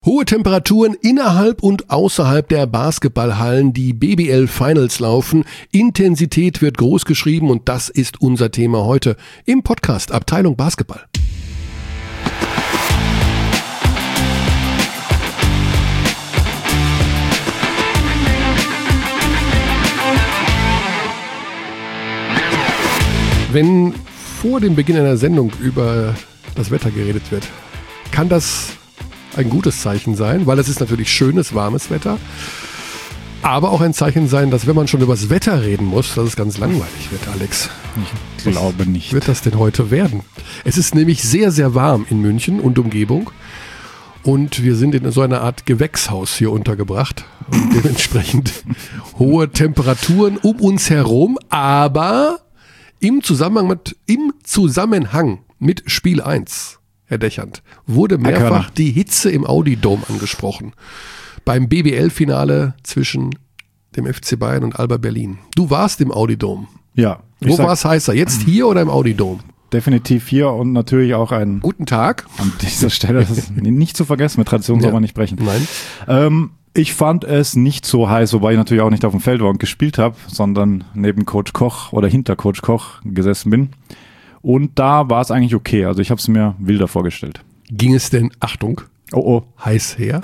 Hohe Temperaturen innerhalb und außerhalb der Basketballhallen, die BBL Finals laufen. Intensität wird groß geschrieben und das ist unser Thema heute im Podcast Abteilung Basketball. Wenn vor dem Beginn einer Sendung über das Wetter geredet wird, kann das ein gutes Zeichen sein, weil es ist natürlich schönes, warmes Wetter, aber auch ein Zeichen sein, dass wenn man schon über das Wetter reden muss, dass es ganz langweilig wird, Alex. Ich glaube nicht. Was wird das denn heute werden? Es ist nämlich sehr, sehr warm in München und Umgebung und wir sind in so einer Art Gewächshaus hier untergebracht und dementsprechend hohe Temperaturen um uns herum, aber im Zusammenhang mit Spiel 1, Herr Dechant, wurde mehrfach die Hitze im Audi Dome angesprochen. Beim BBL-Finale zwischen dem FC Bayern und Alba Berlin. Du warst im Audi Dome. Ja. Wo war es heißer? Jetzt hier oder im Audi Dome? Definitiv hier und natürlich auch ein... Guten Tag. An dieser Stelle, das ist nicht zu vergessen, mit Tradition soll man nicht brechen. Nein. Ich fand es nicht so heiß, wobei ich natürlich auch nicht auf dem Feld war und gespielt habe, sondern neben Coach Koch oder hinter Coach Koch gesessen bin. Und da war es eigentlich okay. Also ich habe es mir wilder vorgestellt. Ging es denn, Achtung, heiß her?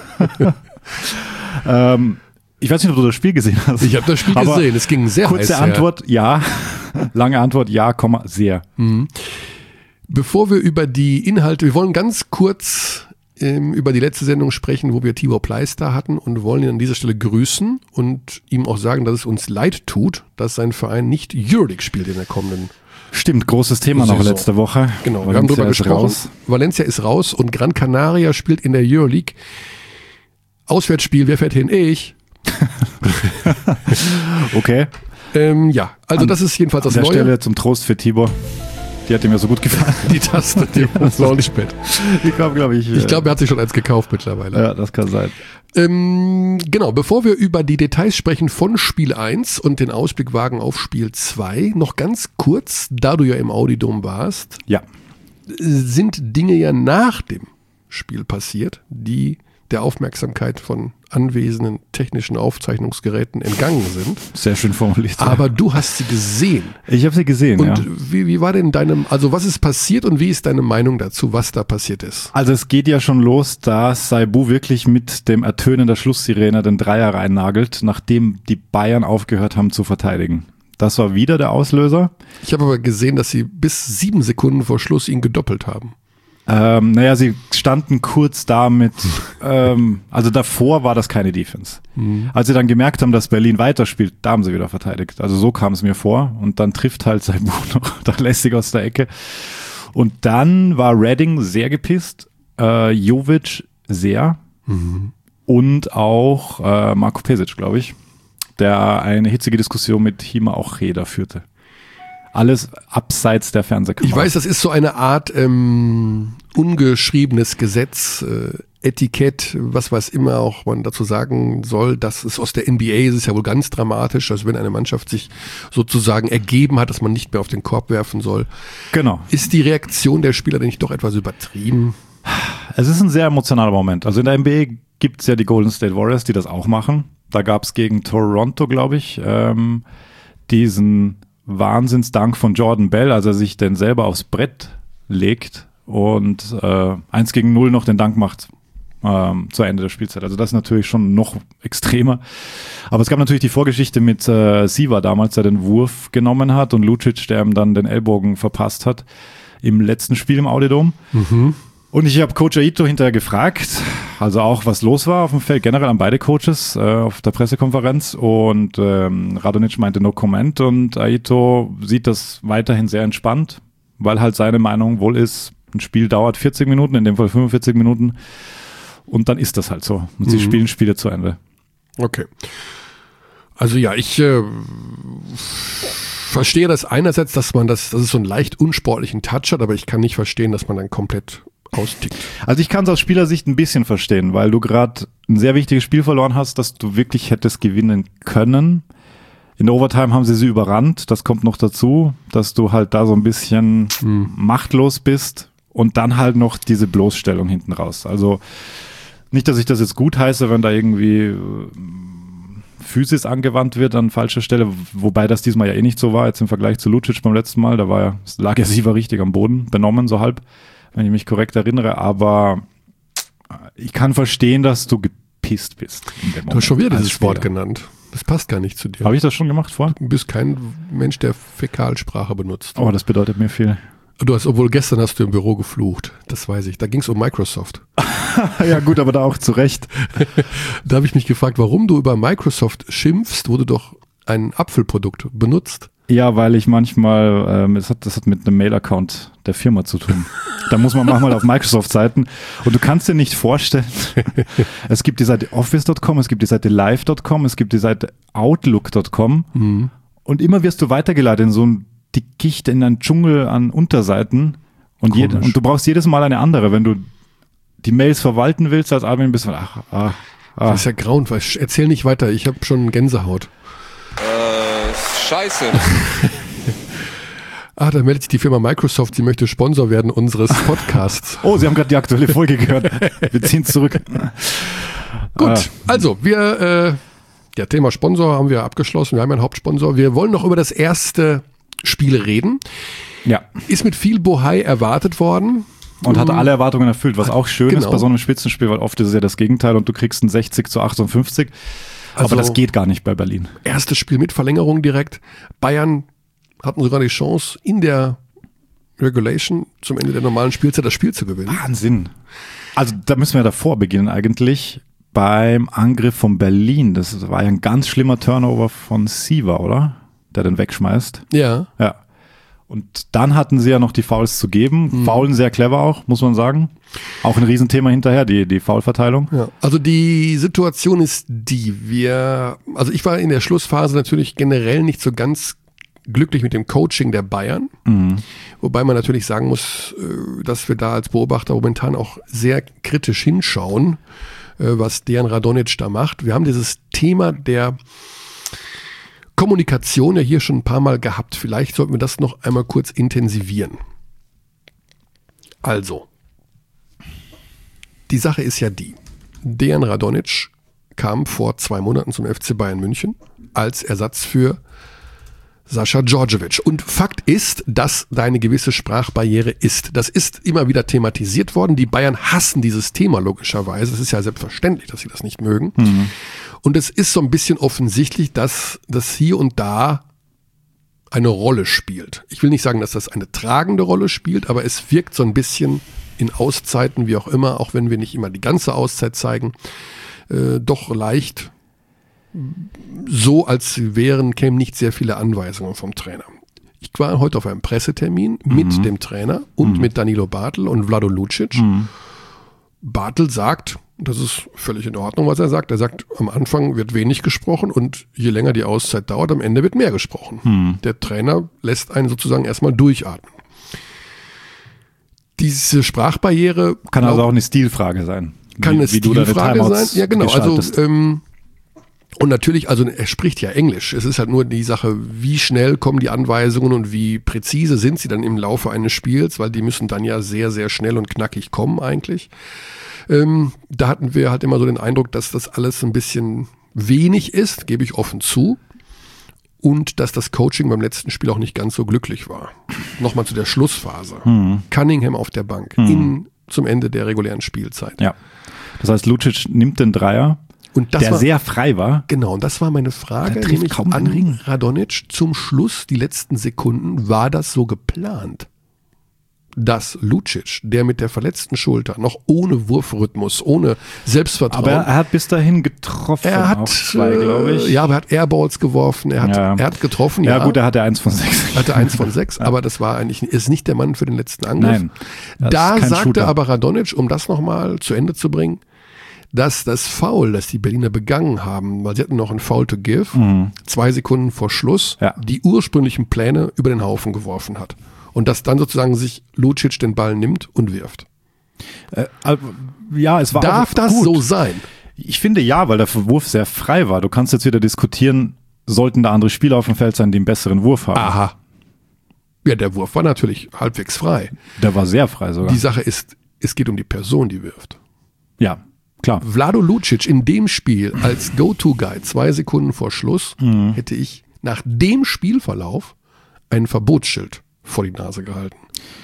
Ich weiß nicht, ob du das Spiel gesehen hast. Ich habe das Spiel gesehen, es ging sehr heiß her. Kurze Antwort, ja. Lange Antwort, ja, sehr. Mhm. Bevor wir über die Inhalte, wir wollen ganz kurz über die letzte Sendung sprechen, wo wir Tibor Pleister hatten und wollen ihn an dieser Stelle grüßen und ihm auch sagen, dass es uns leid tut, dass sein Verein nicht Euroleague spielt in der kommenden Stimmt, großes Thema noch letzte Woche. Genau, wir haben darüber gesprochen. Valencia ist raus und Gran Canaria spielt in der Euroleague. Auswärtsspiel, wer fährt hin? Ich. Okay. Also das ist jedenfalls das Neue. An der Stelle zum Trost für Tibor. Die hat ihm ja so gut gefallen. Die Taste, die Launchpad. Ich glaube, er hat sich schon eins gekauft mittlerweile. Ja, das kann sein. Genau, bevor wir über die Details sprechen von Spiel 1 und den Ausblick wagen auf Spiel 2, noch ganz kurz, da du ja im Audi Dome warst, sind Dinge ja nach dem Spiel passiert, die der Aufmerksamkeit von anwesenden technischen Aufzeichnungsgeräten entgangen sind. Sehr schön formuliert. Aber du hast sie gesehen. Ich habe sie gesehen, und wie war denn was ist passiert und wie ist deine Meinung dazu, was da passiert ist? Also es geht ja schon los, da Saibu wirklich mit dem Ertönen der Schlusssirene den Dreier reinnagelt, nachdem die Bayern aufgehört haben zu verteidigen. Das war wieder der Auslöser. Ich habe aber gesehen, dass sie bis 7 Sekunden vor Schluss ihn gedoppelt haben. Sie standen kurz damit, also davor war das keine Defense. Mhm. Als sie dann gemerkt haben, dass Berlin weiterspielt, da haben sie wieder verteidigt. Also so kam es mir vor und dann trifft halt Saibu noch da lässig aus der Ecke. Und dann war Redding sehr gepisst, Jovic und auch Marko Pesic, glaube ich, der eine hitzige Diskussion mit Hima Ocheda führte. Alles abseits der Fernsehkamera. Ich weiß, das ist so eine Art ungeschriebenes Gesetz, Etikett, was immer auch man dazu sagen soll. Das ist aus der NBA, ist es ja wohl ganz dramatisch, dass wenn eine Mannschaft sich sozusagen ergeben hat, dass man nicht mehr auf den Korb werfen soll. Genau. Ist die Reaktion der Spieler denn nicht doch etwas übertrieben? Es ist ein sehr emotionaler Moment. Also in der NBA gibt es ja die Golden State Warriors, die das auch machen. Da gab es gegen Toronto, glaube ich, diesen Wahnsinnsdank von Jordan Bell, als er sich denn selber aufs Brett legt und 1 gegen 0 noch den Dank macht zu Ende der Spielzeit. Also das ist natürlich schon noch extremer. Aber es gab natürlich die Vorgeschichte mit Siva damals, der den Wurf genommen hat und Lucic, der ihm dann den Ellbogen verpasst hat im letzten Spiel im Audi Dome. Mhm. Und ich habe Coach Aito hinterher gefragt, also auch was los war auf dem Feld, generell an beide Coaches auf der Pressekonferenz und Radonjic meinte no comment und Aito sieht das weiterhin sehr entspannt, weil halt seine Meinung wohl ist, ein Spiel dauert 40 Minuten, in dem Fall 45 Minuten und dann ist das halt so und sie spielen Spiele zu Ende. Okay. Also ja, ich verstehe das einerseits, dass es so einen leicht unsportlichen Touch hat, aber ich kann nicht verstehen, dass man dann komplett austickt. Also ich kann es aus Spielersicht ein bisschen verstehen, weil du gerade ein sehr wichtiges Spiel verloren hast, das du wirklich hättest gewinnen können. In der Overtime haben sie überrannt. Das kommt noch dazu, dass du halt da so ein bisschen machtlos bist und dann halt noch diese Bloßstellung hinten raus. Also Nicht, dass ich das jetzt gut heiße, wenn da irgendwie Physis angewandt wird an falscher Stelle, wobei das diesmal ja eh nicht so war, jetzt im Vergleich zu Lucic beim letzten Mal, lag er Siva richtig am Boden, benommen so halb, wenn ich mich korrekt erinnere, aber ich kann verstehen, dass du gepisst bist. Du hast schon wieder dieses Wort genannt. Das passt gar nicht zu dir. Habe ich das schon gemacht vorher? Du bist kein Mensch, der Fäkalsprache benutzt. Oh, das bedeutet mir viel. Obwohl gestern hast du im Büro geflucht, das weiß ich. Da ging es um Microsoft. Ja gut, aber da auch zu Recht. Da habe ich mich gefragt, warum du über Microsoft schimpfst, wo du doch ein Apfelprodukt benutzt. Ja, weil ich manchmal, das hat mit einem Mail-Account der Firma zu tun. Da muss man manchmal auf Microsoft-Seiten und du kannst dir nicht vorstellen, es gibt die Seite office.com, es gibt die Seite live.com, es gibt die Seite outlook.com und immer wirst du weitergeleitet in so ein Dickicht, in einen Dschungel an Unterseiten und du brauchst jedes Mal eine andere, wenn du die Mails verwalten willst als Admin, bist du Das ist ja grauenvoll. Erzähl nicht weiter, ich habe schon Gänsehaut. Scheiße. Da meldet sich die Firma Microsoft, sie möchte Sponsor werden unseres Podcasts. Oh, Sie haben gerade die aktuelle Folge gehört. Wir ziehen es zurück. Gut, also Thema Sponsor haben wir abgeschlossen. Wir haben einen Hauptsponsor. Wir wollen noch über das erste Spiel reden. Ja. Ist mit viel Bohai erwartet worden. Und hatte alle Erwartungen erfüllt, was auch schön ist bei so einem Spitzenspiel, weil oft ist es ja das Gegenteil und du kriegst ein 60-58. Aber das geht gar nicht bei Berlin. Erstes Spiel mit Verlängerung direkt. Bayern hatten sogar die Chance, in der Regulation zum Ende der normalen Spielzeit das Spiel zu gewinnen. Wahnsinn. Also da müssen wir davor beginnen eigentlich beim Angriff von Berlin. Das war ja ein ganz schlimmer Turnover von Siva, oder? Der den wegschmeißt. Ja. Ja. Und dann hatten sie ja noch die Fouls zu geben. Foulen sehr clever auch, muss man sagen. Auch ein Riesenthema hinterher, die Foulverteilung. Ja, also die Situation ist ich war in der Schlussphase natürlich generell nicht so ganz glücklich mit dem Coaching der Bayern. Wobei man natürlich sagen muss, dass wir da als Beobachter momentan auch sehr kritisch hinschauen, was Dejan Radonjic da macht. Wir haben dieses Thema der Kommunikation ja hier schon ein paar Mal gehabt. Vielleicht sollten wir das noch einmal kurz intensivieren. Also, die Sache ist ja die. Dejan Radonjic kam vor 2 Monaten zum FC Bayern München als Ersatz für Sascha Djordjevic. Und Fakt ist, dass da eine gewisse Sprachbarriere ist. Das ist immer wieder thematisiert worden. Die Bayern hassen dieses Thema logischerweise. Es ist ja selbstverständlich, dass sie das nicht mögen. Und es ist so ein bisschen offensichtlich, dass das hier und da eine Rolle spielt. Ich will nicht sagen, dass das eine tragende Rolle spielt, aber es wirkt so ein bisschen in Auszeiten, wie auch immer, auch wenn wir nicht immer die ganze Auszeit zeigen, doch leicht so, als kämen nicht sehr viele Anweisungen vom Trainer. Ich war heute auf einem Pressetermin mit dem Trainer und mit Danilo Bartel und Vlado Lucic. Bartel sagt, das ist völlig in Ordnung, was er sagt. Er sagt, am Anfang wird wenig gesprochen und je länger die Auszeit dauert, am Ende wird mehr gesprochen. Der Trainer lässt einen sozusagen erstmal durchatmen. Diese Sprachbarriere kann also auch eine Stilfrage sein. Kann eine Stilfrage sein? Ja, genau. Also und natürlich, also er spricht ja Englisch. Es ist halt nur die Sache, wie schnell kommen die Anweisungen und wie präzise sind sie dann im Laufe eines Spiels, weil die müssen dann ja sehr, sehr schnell und knackig kommen eigentlich. Da hatten wir halt immer so den Eindruck, dass das alles ein bisschen wenig ist, gebe ich offen zu. Und dass das Coaching beim letzten Spiel auch nicht ganz so glücklich war. Nochmal zu der Schlussphase. Cunningham auf der Bank zum Ende der regulären Spielzeit. Ja. Das heißt, Lucic nimmt den Dreier, und der sehr frei war. Genau, und das war meine Frage, nämlich an Radonjic zum Schluss, die letzten Sekunden, war das so geplant, dass Lucic, der mit der verletzten Schulter, noch ohne Wurfrhythmus, ohne Selbstvertrauen. Aber er hat bis dahin getroffen. Er hat 2, glaube ich. Ja, aber er hat Airballs geworfen, er hat getroffen. Ja gut, er hatte 1 von 6. Er hatte 1 von 6, aber das war ist nicht der Mann für den letzten Angriff. Nein. Da sagte aber Radonjic, um das nochmal zu Ende zu bringen, dass das Foul, das die Berliner begangen haben, weil sie hatten noch ein Foul to give, 2 Sekunden vor Schluss, die ursprünglichen Pläne über den Haufen geworfen hat. Und dass dann sozusagen sich Lucic den Ball nimmt und wirft. Ja, es war Darf das gut. So sein? Ich finde ja, weil der Wurf sehr frei war. Du kannst jetzt wieder diskutieren, sollten da andere Spieler auf dem Feld sein, die einen besseren Wurf haben. Aha. Ja, der Wurf war natürlich halbwegs frei. Der war sehr frei sogar. Die Sache ist, es geht um die Person, die wirft. Ja. Klar. Vlado Lucic in dem Spiel als Go-To-Guy 2 Sekunden vor Schluss hätte ich nach dem Spielverlauf ein Verbotsschild vor die Nase gehalten.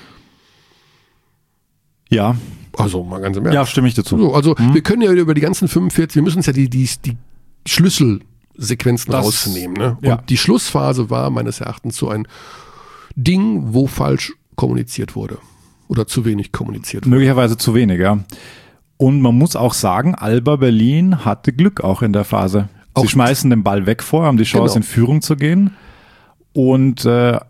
Ja. Also mal ganz im Ernst. Ja, stimme ich dazu. So, also wir können ja über die ganzen 45, wir müssen uns ja die Schlüsselsequenzen rausnehmen. Ne? Ja. Und die Schlussphase war meines Erachtens so ein Ding, wo falsch kommuniziert wurde. Oder zu wenig kommuniziert wurde. Möglicherweise zu wenig, ja. Und man muss auch sagen, Alba Berlin hatte Glück auch in der Phase. Sie schmeißen den Ball weg vor, haben die Chance in Führung zu gehen. Und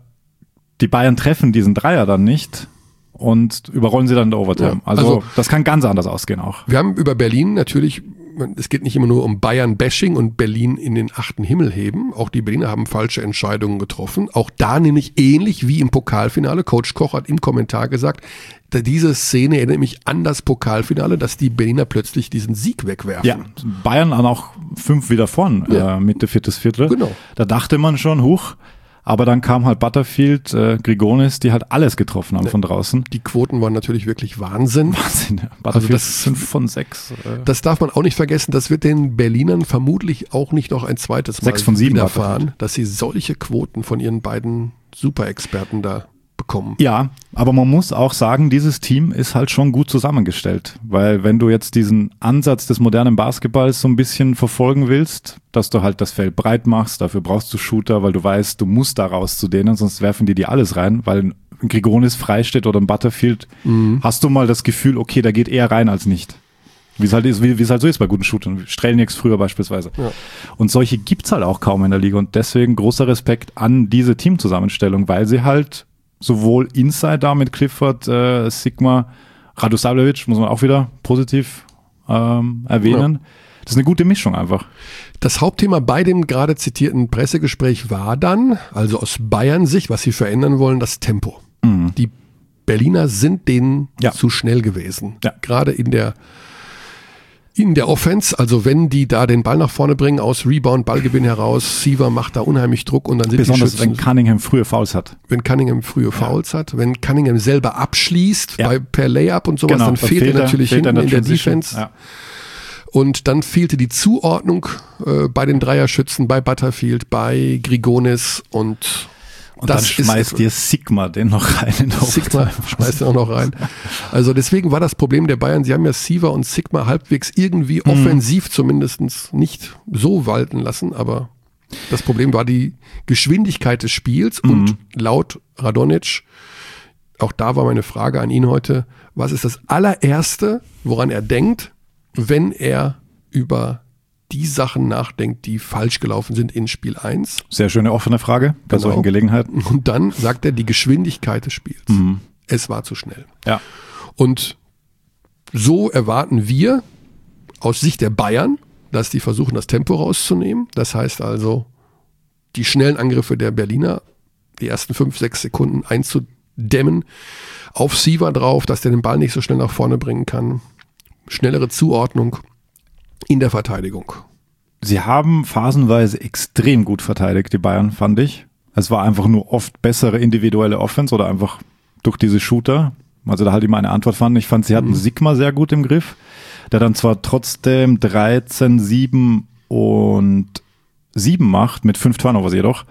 die Bayern treffen diesen Dreier dann nicht und überrollen sie dann in der Overtime. Ja, also das kann ganz anders ausgehen auch. Wir haben über Berlin natürlich, es geht nicht immer nur um Bayern-Bashing und Berlin in den 8. Himmel heben. Auch die Berliner haben falsche Entscheidungen getroffen. Auch da nämlich ähnlich wie im Pokalfinale. Coach Koch hat im Kommentar gesagt, diese Szene erinnert mich an das Pokalfinale, dass die Berliner plötzlich diesen Sieg wegwerfen. Ja, Bayern dann auch 5 wieder vorn, Mitte, viertes Viertel. Genau. Da dachte man schon, huch. Aber dann kam halt Butterfield, Grigonis, die halt alles getroffen haben von draußen. Die Quoten waren natürlich wirklich Wahnsinn. Ja. Butterfield das 5 von 6. Das darf man auch nicht vergessen. Das wird den Berlinern vermutlich auch nicht noch ein zweites Mal 6 von 7 widerfahren, dass sie solche Quoten von ihren beiden Superexperten da bekommen. Ja, aber man muss auch sagen, dieses Team ist halt schon gut zusammengestellt, weil wenn du jetzt diesen Ansatz des modernen Basketballs so ein bisschen verfolgen willst, dass du halt das Feld breit machst, dafür brauchst du Shooter, weil du weißt, du musst da raus zu denen, sonst werfen die dir alles rein, weil ein Grigonis frei steht oder ein Butterfield, hast du mal das Gefühl, okay, da geht eher rein als nicht. Wie es halt so ist bei guten Shootern. Strelnieks früher beispielsweise. Ja. Und solche gibt's halt auch kaum in der Liga und deswegen großer Respekt an diese Teamzusammenstellung, weil sie halt sowohl Inside da mit Clifford, Sigma, Radosavljevic, muss man auch wieder positiv erwähnen. Ja. Das ist eine gute Mischung einfach. Das Hauptthema bei dem gerade zitierten Pressegespräch war dann, also aus Bayern-Sicht, was sie verändern wollen, das Tempo. Die Berliner sind denen zu schnell gewesen. Ja. Gerade in der Offense, also wenn die da den Ball nach vorne bringen, aus Rebound, Ballgewinn heraus, Siva macht da unheimlich Druck und dann sind besonders die Schützen, wenn Cunningham frühe Fouls hat. Wenn Cunningham frühe Fouls hat, wenn Cunningham selber abschließt, per Layup und sowas, dann fehlt er natürlich hinten in der Defense. Ja. Und dann fehlte die Zuordnung bei den Dreierschützen, bei Butterfield, bei Grigonis und dann schmeißt dir Sigma den noch rein in der Sigma schmeißt er auch noch rein. Also deswegen war das Problem der Bayern, sie haben ja Siva und Sigma halbwegs irgendwie offensiv zumindest nicht so walten lassen, aber das Problem war die Geschwindigkeit des Spiels und laut Radonjic, auch da war meine Frage an ihn heute, was ist das allererste, woran er denkt, wenn er über die Sachen nachdenkt, die falsch gelaufen sind in Spiel 1. Sehr schöne offene Frage bei solchen Gelegenheiten. Und dann sagt er die Geschwindigkeit des Spiels. Es war zu schnell. Ja. Und so erwarten wir aus Sicht der Bayern, dass die versuchen, das Tempo rauszunehmen. Das heißt also, die schnellen Angriffe der Berliner, die ersten 5-6 Sekunden einzudämmen, auf Siva drauf, dass der den Ball nicht so schnell nach vorne bringen kann. Schnellere Zuordnung in der Verteidigung. Sie haben phasenweise extrem gut verteidigt, die Bayern, fand ich. Es war einfach nur oft bessere individuelle Offense oder einfach durch diese Shooter. Also da halt immer eine Antwort fand. Ich fand, sie hatten Sigma sehr gut im Griff, der dann zwar trotzdem 13, 7 und 7 macht, mit 5 Turnovers jedoch,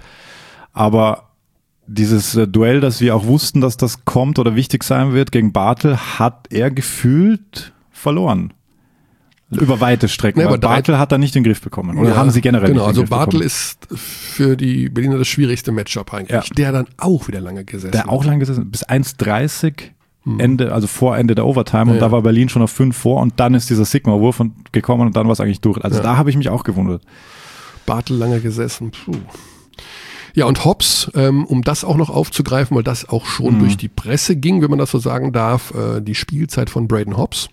aber dieses Duell, das wir auch wussten, dass das kommt oder wichtig sein wird gegen Bartel, hat er gefühlt verloren. Über weite Strecken. Aber Bartel hat da nicht den Griff bekommen. Oder haben sie generell nicht den Griff bekommen? Bartel ist für die Berliner das schwierigste Matchup eigentlich. Ja. Der dann auch wieder lange gesessen. Bis 1,30 Ende, also vor Ende der Overtime. Und da war Berlin schon auf 5 vor. Und dann ist dieser Sigma-Wurf gekommen und dann war es eigentlich durch. Also da habe ich mich auch gewundert. Bartel lange gesessen. Puh. Ja, und Hobbs, um das auch noch aufzugreifen, weil das auch schon durch die Presse ging, wenn man das so sagen darf, die Spielzeit von Braden Hobbs.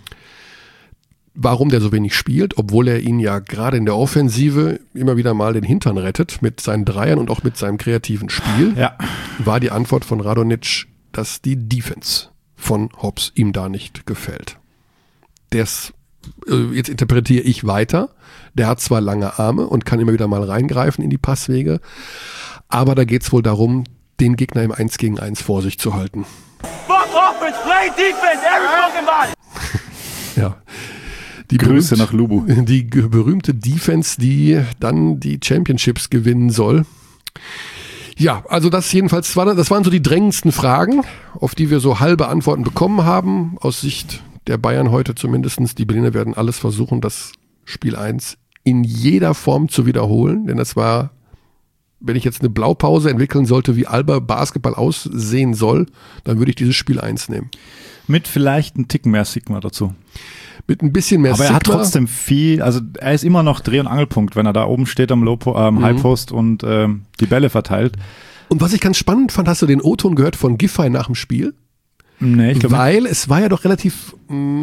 Warum der so wenig spielt, obwohl er ihn ja gerade in der Offensive immer wieder mal den Hintern rettet mit seinen Dreiern und auch mit seinem kreativen Spiel, war die Antwort von Radonjic, dass die Defense von Hobbs ihm da nicht gefällt. Jetzt interpretiere ich weiter, der hat zwar lange Arme und kann immer wieder mal reingreifen in die Passwege, aber da geht es wohl darum, den Gegner im 1 gegen 1 vor sich zu halten. Fuck offense, play defense, every fucking body! Ja. Grüße nach Lubu. Die berühmte Defense, die dann die Championships gewinnen soll. Ja, also das waren so die drängendsten Fragen, auf die wir so halbe Antworten bekommen haben. Aus Sicht der Bayern heute zumindest. Die Berliner werden alles versuchen, das Spiel 1 in jeder Form zu wiederholen. Denn das war, wenn ich jetzt eine Blaupause entwickeln sollte, wie Alba Basketball aussehen soll, dann würde ich dieses Spiel 1 nehmen. Mit vielleicht ein Ticken mehr Sigma dazu. Mit ein bisschen mehr Aber er hat trotzdem viel, also er ist immer noch Dreh- und Angelpunkt, wenn er da oben steht am Highpost und die Bälle verteilt. Und was ich ganz spannend fand, hast du den O-Ton gehört von Giffey nach dem Spiel? Nee, ich glaube nicht. Weil es war ja doch relativ,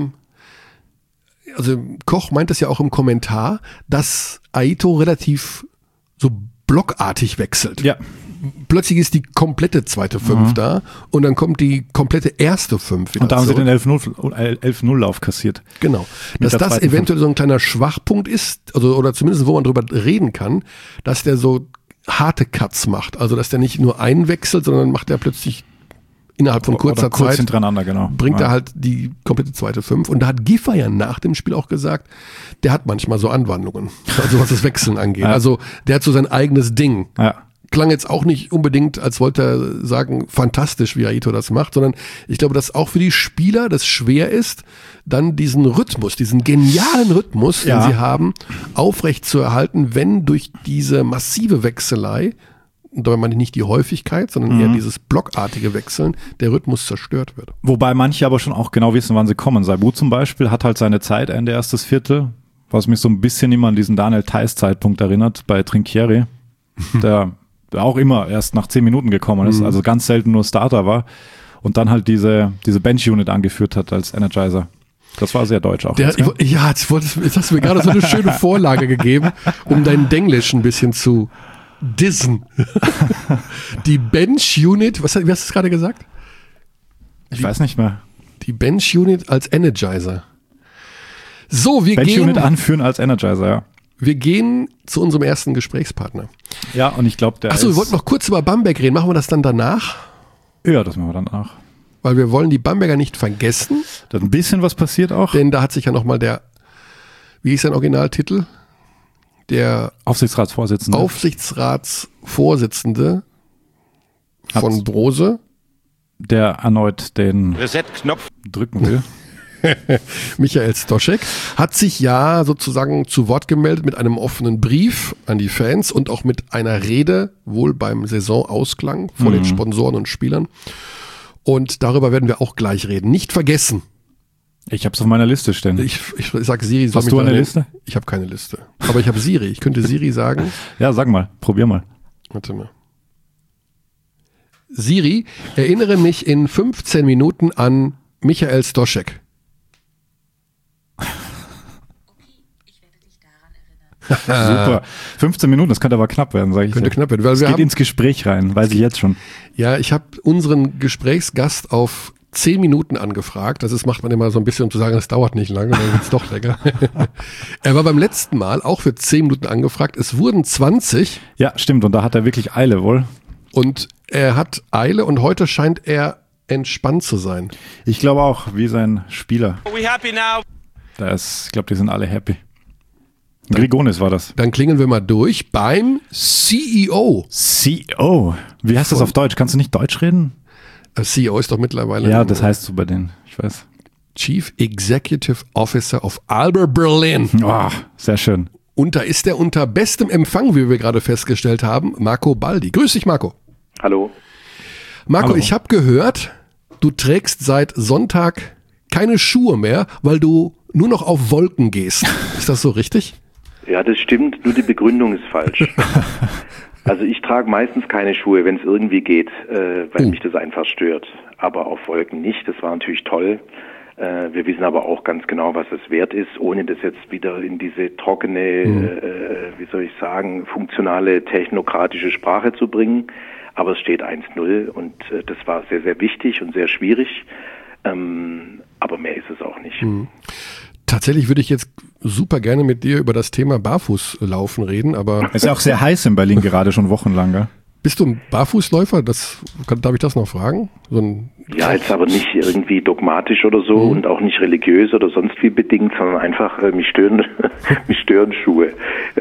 also Koch meint es ja auch im Kommentar, dass Aito relativ so blockartig wechselt. Ja. Plötzlich ist die komplette zweite 5 da und dann kommt die komplette erste 5 wieder. Und da haben sie den 11-0-Lauf kassiert. Genau. Dass das eventuell so ein kleiner Schwachpunkt ist, also oder zumindest wo man drüber reden kann, dass der so harte Cuts macht. Also dass der nicht nur einwechselt, sondern macht er plötzlich innerhalb von kurzer kurz Zeit, hintereinander, genau. bringt er halt die komplette zweite 5. Und da hat Giffey ja nach dem Spiel auch gesagt, der hat manchmal so Anwandlungen, also was das Wechseln angeht. Ja. Also der hat so sein eigenes Ding. Ja. Klang jetzt auch nicht unbedingt, als wollte er sagen, fantastisch, wie Aito das macht, sondern ich glaube, dass auch für die Spieler das schwer ist, dann diesen Rhythmus, diesen genialen Rhythmus, den sie haben, aufrecht zu erhalten, wenn durch diese massive Wechselei, und dabei meine ich nicht die Häufigkeit, sondern eher dieses blockartige Wechseln, der Rhythmus zerstört wird. Wobei manche aber schon auch genau wissen, wann sie kommen. Saibu zum Beispiel hat halt seine Zeit, Ende erstes Viertel, was mich so ein bisschen immer an diesen Daniel Theis Zeitpunkt erinnert, bei Trinchieri, der auch immer erst nach 10 Minuten gekommen ist, also ganz selten nur Starter war und dann halt diese Bench-Unit angeführt hat als Energizer. Das war sehr deutsch auch. Jetzt hast du mir gerade so eine schöne Vorlage gegeben, um dein Denglisch ein bisschen zu dissen. Die Bench-Unit, wie hast du es gerade gesagt? Ich weiß nicht mehr. Die Bench-Unit als Energizer. So, Bench-Unit anführen als Energizer, ja. Wir gehen zu unserem ersten Gesprächspartner. Ja, und ich glaube, Achso, wir wollten noch kurz über Bamberg reden. Machen wir das dann danach? Ja, das machen wir danach. Weil wir wollen die Bamberger nicht vergessen. Da hat ein bisschen was passiert auch. Denn da hat sich ja nochmal wie hieß sein Originaltitel? Der Aufsichtsratsvorsitzende von Brose. Der erneut den Reset-Knopf drücken will. Michael Stoschek hat sich ja sozusagen zu Wort gemeldet mit einem offenen Brief an die Fans und auch mit einer Rede, wohl beim Saisonausklang vor den Sponsoren und Spielern. Und darüber werden wir auch gleich reden. Nicht vergessen. Ich habe es auf meiner Liste stehen. Ich sag Siri. Hast du eine Liste? Ich habe keine Liste. Aber ich habe Siri. Ich könnte Siri sagen. Ja, sag mal. Probier mal. Warte mal. Siri, erinnere mich in 15 Minuten an Michael Stoschek. Super. 15 Minuten, das könnte aber knapp werden, sage ich. Könnte knapp werden. Weil es geht ins Gespräch rein, weiß ich jetzt schon. Ja, ich habe unseren Gesprächsgast auf 10 Minuten angefragt. Das macht man immer so ein bisschen, um zu sagen, das dauert nicht lange, dann wird es doch länger. Er war beim letzten Mal auch für 10 Minuten angefragt. Es wurden 20. Ja, stimmt. Und da hat er wirklich Eile wohl. Und er hat Eile und heute scheint er entspannt zu sein. Ich glaube auch, wie sein Spieler. Are we happy now? Ich glaube, die sind alle happy. Grigonis war das. Dann klingeln wir mal durch beim CEO. CEO? Wie heißt das auf Deutsch? Kannst du nicht Deutsch reden? CEO ist doch mittlerweile... Ja, das heißt so bei denen, ich weiß. Chief Executive Officer of Alba Berlin. Oh, sehr schön. Und da ist er unter bestem Empfang, wie wir gerade festgestellt haben, Marco Baldi. Grüß dich, Marco. Hallo. Marco, ich habe gehört, du trägst seit Sonntag keine Schuhe mehr, weil du nur noch auf Wolken gehst. Ist das so richtig? Ja, das stimmt, nur die Begründung ist falsch. Also ich trage meistens keine Schuhe, wenn es irgendwie geht, weil mich das einfach stört. Aber auf Wolken nicht, das war natürlich toll. Wir wissen aber auch ganz genau, was es wert ist, ohne das jetzt wieder in diese trockene, funktionale, technokratische Sprache zu bringen. Aber es steht 1-0 und das war sehr, sehr wichtig und sehr schwierig. Aber mehr ist es auch nicht. Tatsächlich würde ich jetzt super gerne mit dir über das Thema Barfußlaufen reden, aber... Es ist ja auch sehr heiß in Berlin gerade schon wochenlang, gell? Bist du ein Barfußläufer? Darf ich das noch fragen? Ja, jetzt aber nicht irgendwie dogmatisch oder so und auch nicht religiös oder sonst wie bedingt, sondern einfach mich stören Schuhe.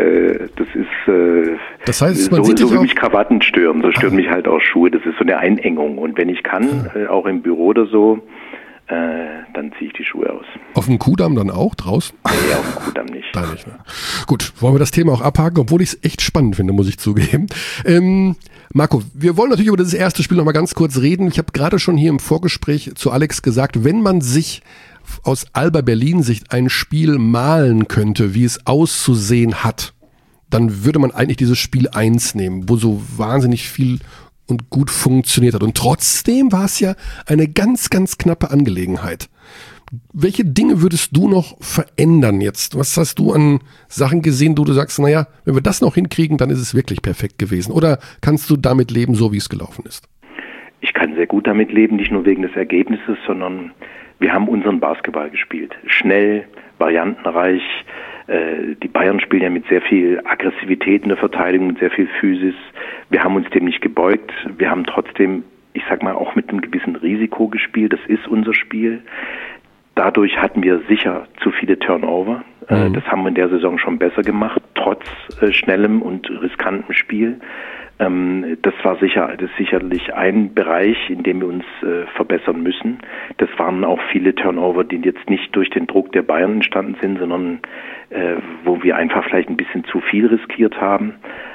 Das heißt, man so, sieht so wie auch mich Krawatten stören, so stören mich halt auch Schuhe. Das ist so eine Einengung. Und wenn ich kann, auch im Büro oder so, dann ziehe ich die Schuhe aus. Auf dem Kuhdamm dann auch draußen? Nee, auf dem Kuhdamm nicht. Da nicht, ne? Gut, wollen wir das Thema auch abhaken, obwohl ich es echt spannend finde, muss ich zugeben. Marco, wir wollen natürlich über dieses erste Spiel noch mal ganz kurz reden. Ich habe gerade schon hier im Vorgespräch zu Alex gesagt, wenn man sich aus Alba Berlin-Sicht ein Spiel malen könnte, wie es auszusehen hat, dann würde man eigentlich dieses Spiel 1 nehmen, wo so wahnsinnig viel und gut funktioniert hat. Und trotzdem war es ja eine ganz, ganz knappe Angelegenheit. Welche Dinge würdest du noch verändern jetzt? Was hast du an Sachen gesehen, wo du sagst, naja, wenn wir das noch hinkriegen, dann ist es wirklich perfekt gewesen? Oder kannst du damit leben, so wie es gelaufen ist? Ich kann sehr gut damit leben, nicht nur wegen des Ergebnisses, sondern wir haben unseren Basketball gespielt. Schnell, variantenreich. Die Bayern spielen ja mit sehr viel Aggressivität in der Verteidigung, mit sehr viel Physis. Wir haben uns dem nicht gebeugt. Wir haben trotzdem, ich sag mal, auch mit einem gewissen Risiko gespielt. Das ist unser Spiel. Dadurch hatten wir sicher zu viele Turnover. Das haben wir in der Saison schon besser gemacht, trotz schnellem und riskantem Spiel. Das war sicherlich ein Bereich, in dem wir uns verbessern müssen. Das waren auch viele Turnover, die jetzt nicht durch den Druck der Bayern entstanden sind, sondern wo wir einfach vielleicht ein bisschen zu viel riskiert haben.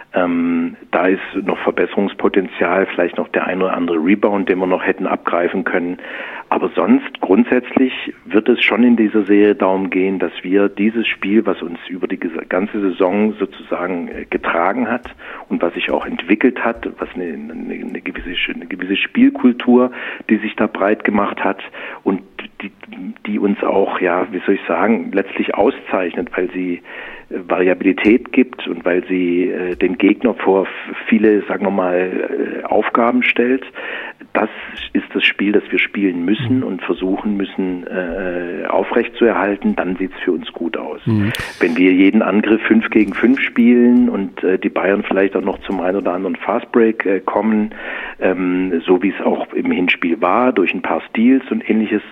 Da ist noch Verbesserungspotenzial, vielleicht noch der ein oder andere Rebound, den wir noch hätten abgreifen können. Aber sonst grundsätzlich wird es schon in dieser Serie darum gehen, dass wir dieses Spiel, was uns über die ganze Saison sozusagen getragen hat und was sich auch entwickelt hat, was eine gewisse Spielkultur, die sich da breit gemacht hat und die uns auch, ja, wie soll ich sagen, letztlich auszeichnet, weil sie Variabilität gibt und weil sie den Gegner vor viele, sagen wir mal, Aufgaben stellt. Das ist das Spiel, das wir spielen müssen und versuchen müssen aufrechtzuerhalten. Dann sieht's für uns gut aus. Wenn wir jeden Angriff 5 gegen 5 spielen und die Bayern vielleicht auch noch zum einen oder anderen Fastbreak kommen, so wie es auch im Hinspiel war, durch ein paar Steals und ähnliches,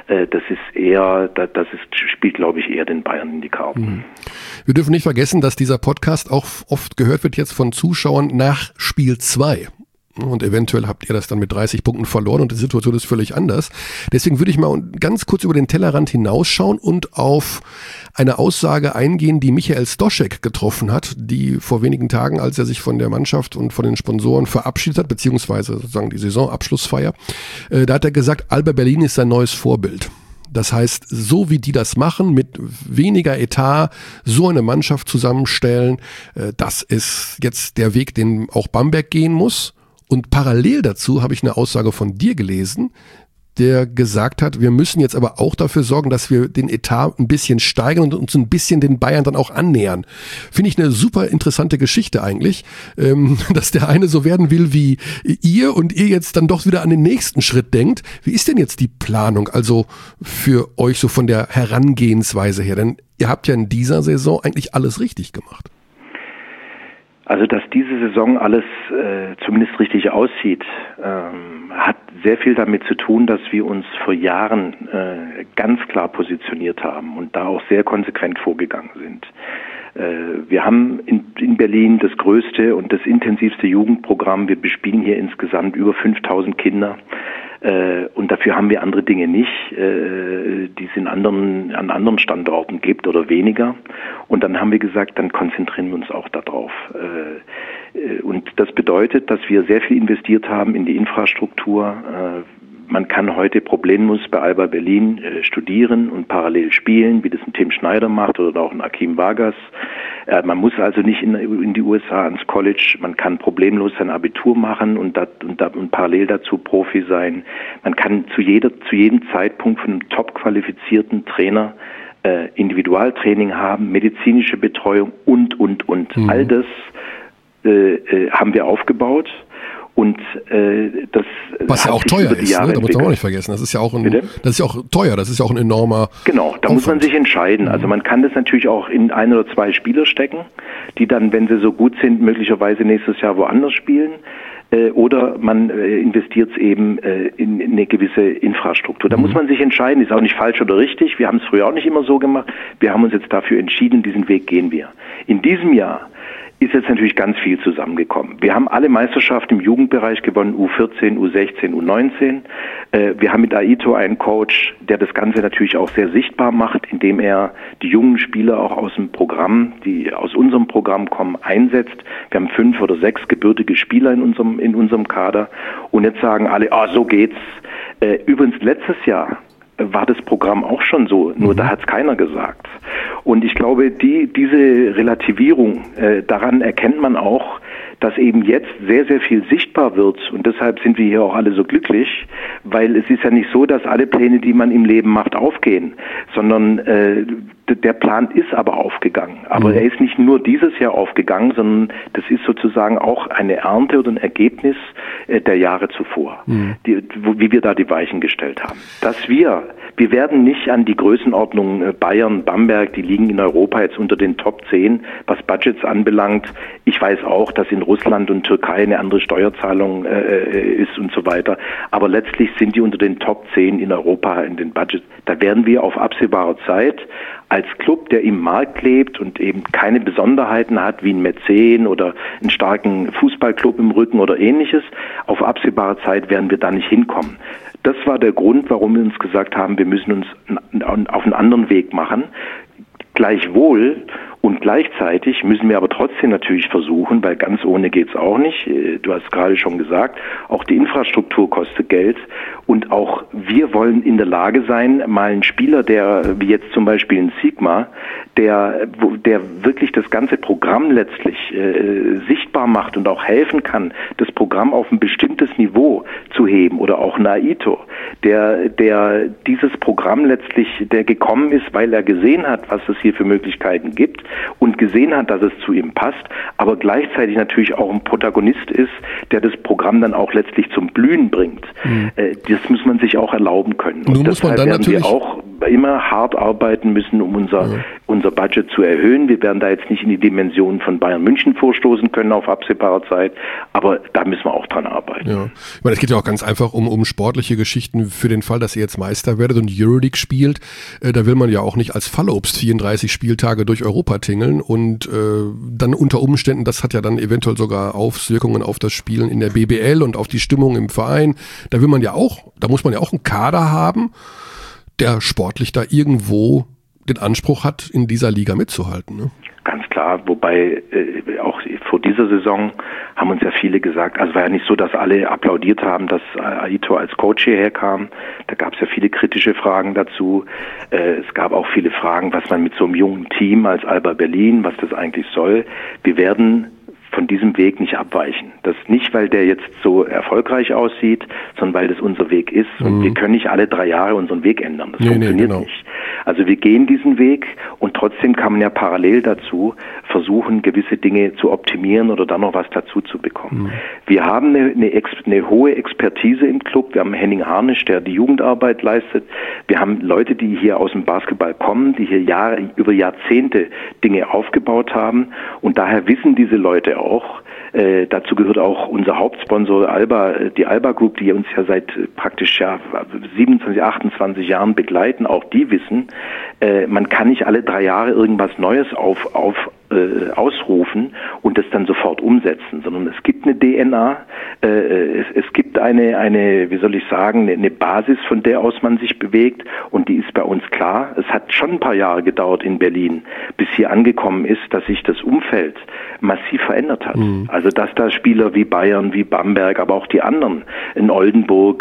spielt, glaube ich, eher den Bayern in die Karten. Wir dürfen nicht vergessen, dass dieser Podcast auch oft gehört wird jetzt von Zuschauern nach Spiel 2. Und eventuell habt ihr das dann mit 30 Punkten verloren und die Situation ist völlig anders. Deswegen würde ich mal ganz kurz über den Tellerrand hinausschauen und auf eine Aussage eingehen, die Michael Stoschek getroffen hat, die vor wenigen Tagen, als er sich von der Mannschaft und von den Sponsoren verabschiedet hat, beziehungsweise sozusagen die Saisonabschlussfeier, da hat er gesagt, Alba Berlin ist sein neues Vorbild. Das heißt, so wie die das machen, mit weniger Etat, so eine Mannschaft zusammenstellen, das ist jetzt der Weg, den auch Bamberg gehen muss. Und parallel dazu habe ich eine Aussage von dir gelesen, der gesagt hat, wir müssen jetzt aber auch dafür sorgen, dass wir den Etat ein bisschen steigern und uns ein bisschen den Bayern dann auch annähern. Finde ich eine super interessante Geschichte eigentlich, dass der eine so werden will wie ihr und ihr jetzt dann doch wieder an den nächsten Schritt denkt. Wie ist denn jetzt die Planung also für euch so von der Herangehensweise her? Denn ihr habt ja in dieser Saison eigentlich alles richtig gemacht. Also, dass diese Saison alles zumindest richtig aussieht, hat sehr viel damit zu tun, dass wir uns vor Jahren ganz klar positioniert haben und da auch sehr konsequent vorgegangen sind. Wir haben in Berlin das größte und das intensivste Jugendprogramm. Wir bespielen hier insgesamt über 5000 Kinder. Und dafür haben wir andere Dinge nicht, die es an anderen Standorten gibt oder weniger. Und dann haben wir gesagt, dann konzentrieren wir uns auch darauf. Und das bedeutet, dass wir sehr viel investiert haben in die Infrastruktur. Man kann heute problemlos bei Alba Berlin studieren und parallel spielen, wie das ein Tim Schneider macht oder auch ein Akim Vargas. Man muss also nicht in die USA ans College. Man kann problemlos sein Abitur machen und parallel dazu Profi sein. Man kann zu jedem Zeitpunkt von einem top qualifizierten Trainer Individualtraining haben, medizinische Betreuung und. All das haben wir aufgebaut. Und das was ja auch teuer ist, ne? Da muss man auch nicht vergessen. Das ist ja auch teuer, das ist ja auch ein enormer Genau, da muss man sich entscheiden. Also man kann das natürlich auch in 1 oder 2 Spieler stecken, die dann, wenn sie so gut sind, möglicherweise nächstes Jahr woanders spielen. oder man investiert es eben in eine gewisse Infrastruktur. Da muss man sich entscheiden, ist auch nicht falsch oder richtig. Wir haben es früher auch nicht immer so gemacht. Wir haben uns jetzt dafür entschieden, diesen Weg gehen wir. In diesem Jahr ist jetzt natürlich ganz viel zusammengekommen. Wir haben alle Meisterschaften im Jugendbereich gewonnen, U14, U16, U19. Wir haben mit Aito einen Coach, der das Ganze natürlich auch sehr sichtbar macht, indem er die jungen Spieler auch aus dem Programm, die aus unserem Programm kommen, einsetzt. Wir haben 5 oder 6 gebürtige Spieler in unserem Kader. Und jetzt sagen alle, so geht's. Übrigens letztes Jahr war das Programm auch schon so, nur da hat es keiner gesagt. Und ich glaube, diese Relativierung, daran erkennt man auch, dass eben jetzt sehr, sehr viel sichtbar wird. Und deshalb sind wir hier auch alle so glücklich, weil es ist ja nicht so, dass alle Pläne, die man im Leben macht, aufgehen, sondern der Plan ist aber aufgegangen. Aber er ist nicht nur dieses Jahr aufgegangen, sondern das ist sozusagen auch eine Ernte oder ein Ergebnis der Jahre zuvor, wie wir da die Weichen gestellt haben. Wir werden nicht an die Größenordnung Bayern, Bamberg, die liegen in Europa jetzt unter den Top 10, was Budgets anbelangt. Ich weiß auch, dass in Russland und Türkei eine andere Steuerzahlung ist und so weiter. Aber letztlich sind die unter den Top 10 in Europa in den Budgets. Da werden wir auf absehbare Zeit als Club, der im Markt lebt und eben keine Besonderheiten hat, wie ein Mäzen oder einen starken Fußballclub im Rücken oder ähnliches, auf absehbare Zeit werden wir da nicht hinkommen. Das war der Grund, warum wir uns gesagt haben, wir müssen uns auf einen anderen Weg machen. Gleichwohl und gleichzeitig müssen wir aber trotzdem natürlich versuchen, weil ganz ohne geht's auch nicht. Du hast gerade schon gesagt, auch die Infrastruktur kostet Geld und auch wir wollen in der Lage sein, mal einen Spieler, der wie jetzt zum Beispiel in Sigma, der wirklich das ganze Programm letztlich sichtbar macht und auch helfen kann, das Programm auf ein bestimmtes Niveau zu heben oder auch ein Aito, der dieses Programm letztlich, der gekommen ist, weil er gesehen hat, was es hier für Möglichkeiten gibt und gesehen hat, dass es zu ihm passt, aber gleichzeitig natürlich auch ein Protagonist ist, der das Programm dann auch letztlich zum Blühen bringt. Das muss man sich auch erlauben können. Und nun muss man dann werden wir auch immer hart arbeiten müssen, um unser Budget zu erhöhen. Wir werden da jetzt nicht in die Dimensionen von Bayern München vorstoßen können auf absehbare Zeit, aber da müssen wir auch dran arbeiten. Ja. Ich meine, es geht ja auch ganz einfach um sportliche Geschichten für den Fall, dass ihr jetzt Meister werdet und Euroleague spielt. Da will man ja auch nicht als Fallobst 34 Spieltage durch Europa tingeln und dann unter Umständen, das hat ja dann eventuell sogar Auswirkungen auf das Spielen in der BBL und auf die Stimmung im Verein. Da muss man ja auch einen Kader haben, der sportlich da irgendwo den Anspruch hat, in dieser Liga mitzuhalten. Ne? Ganz klar, wobei auch vor dieser Saison haben uns ja viele gesagt, also war ja nicht so, dass alle applaudiert haben, dass Aito als Coach hierher kam. Da gab es ja viele kritische Fragen dazu. Es gab auch viele Fragen, was man mit so einem jungen Team als Alba Berlin, was das eigentlich soll. Wir werden von diesem Weg nicht abweichen. Das nicht, weil der jetzt so erfolgreich aussieht, sondern weil das unser Weg ist. Und wir können nicht alle 3 Jahre unseren Weg ändern. Das funktioniert nicht. Also wir gehen diesen Weg und trotzdem kann man ja parallel dazu versuchen, gewisse Dinge zu optimieren oder dann noch was dazu zu bekommen. Wir haben eine hohe Expertise im Club. Wir haben Henning Harnisch, der die Jugendarbeit leistet. Wir haben Leute, die hier aus dem Basketball kommen, die hier über Jahrzehnte Dinge aufgebaut haben. Und daher wissen diese Leute auch, dazu gehört auch unser Hauptsponsor Alba, die Alba Group, die uns ja seit praktisch 27, 28 Jahren begleiten. Auch die wissen, man kann nicht alle 3 Jahre irgendwas Neues ausrufen und das dann sofort umsetzen, sondern es gibt eine DNA, es gibt eine, wie soll ich sagen, eine Basis, von der aus man sich bewegt und die ist bei uns klar. Es hat schon ein paar Jahre gedauert in Berlin, bis hier angekommen ist, dass sich das Umfeld massiv verändert hat. Also dass da Spieler wie Bayern, wie Bamberg, aber auch die anderen in Oldenburg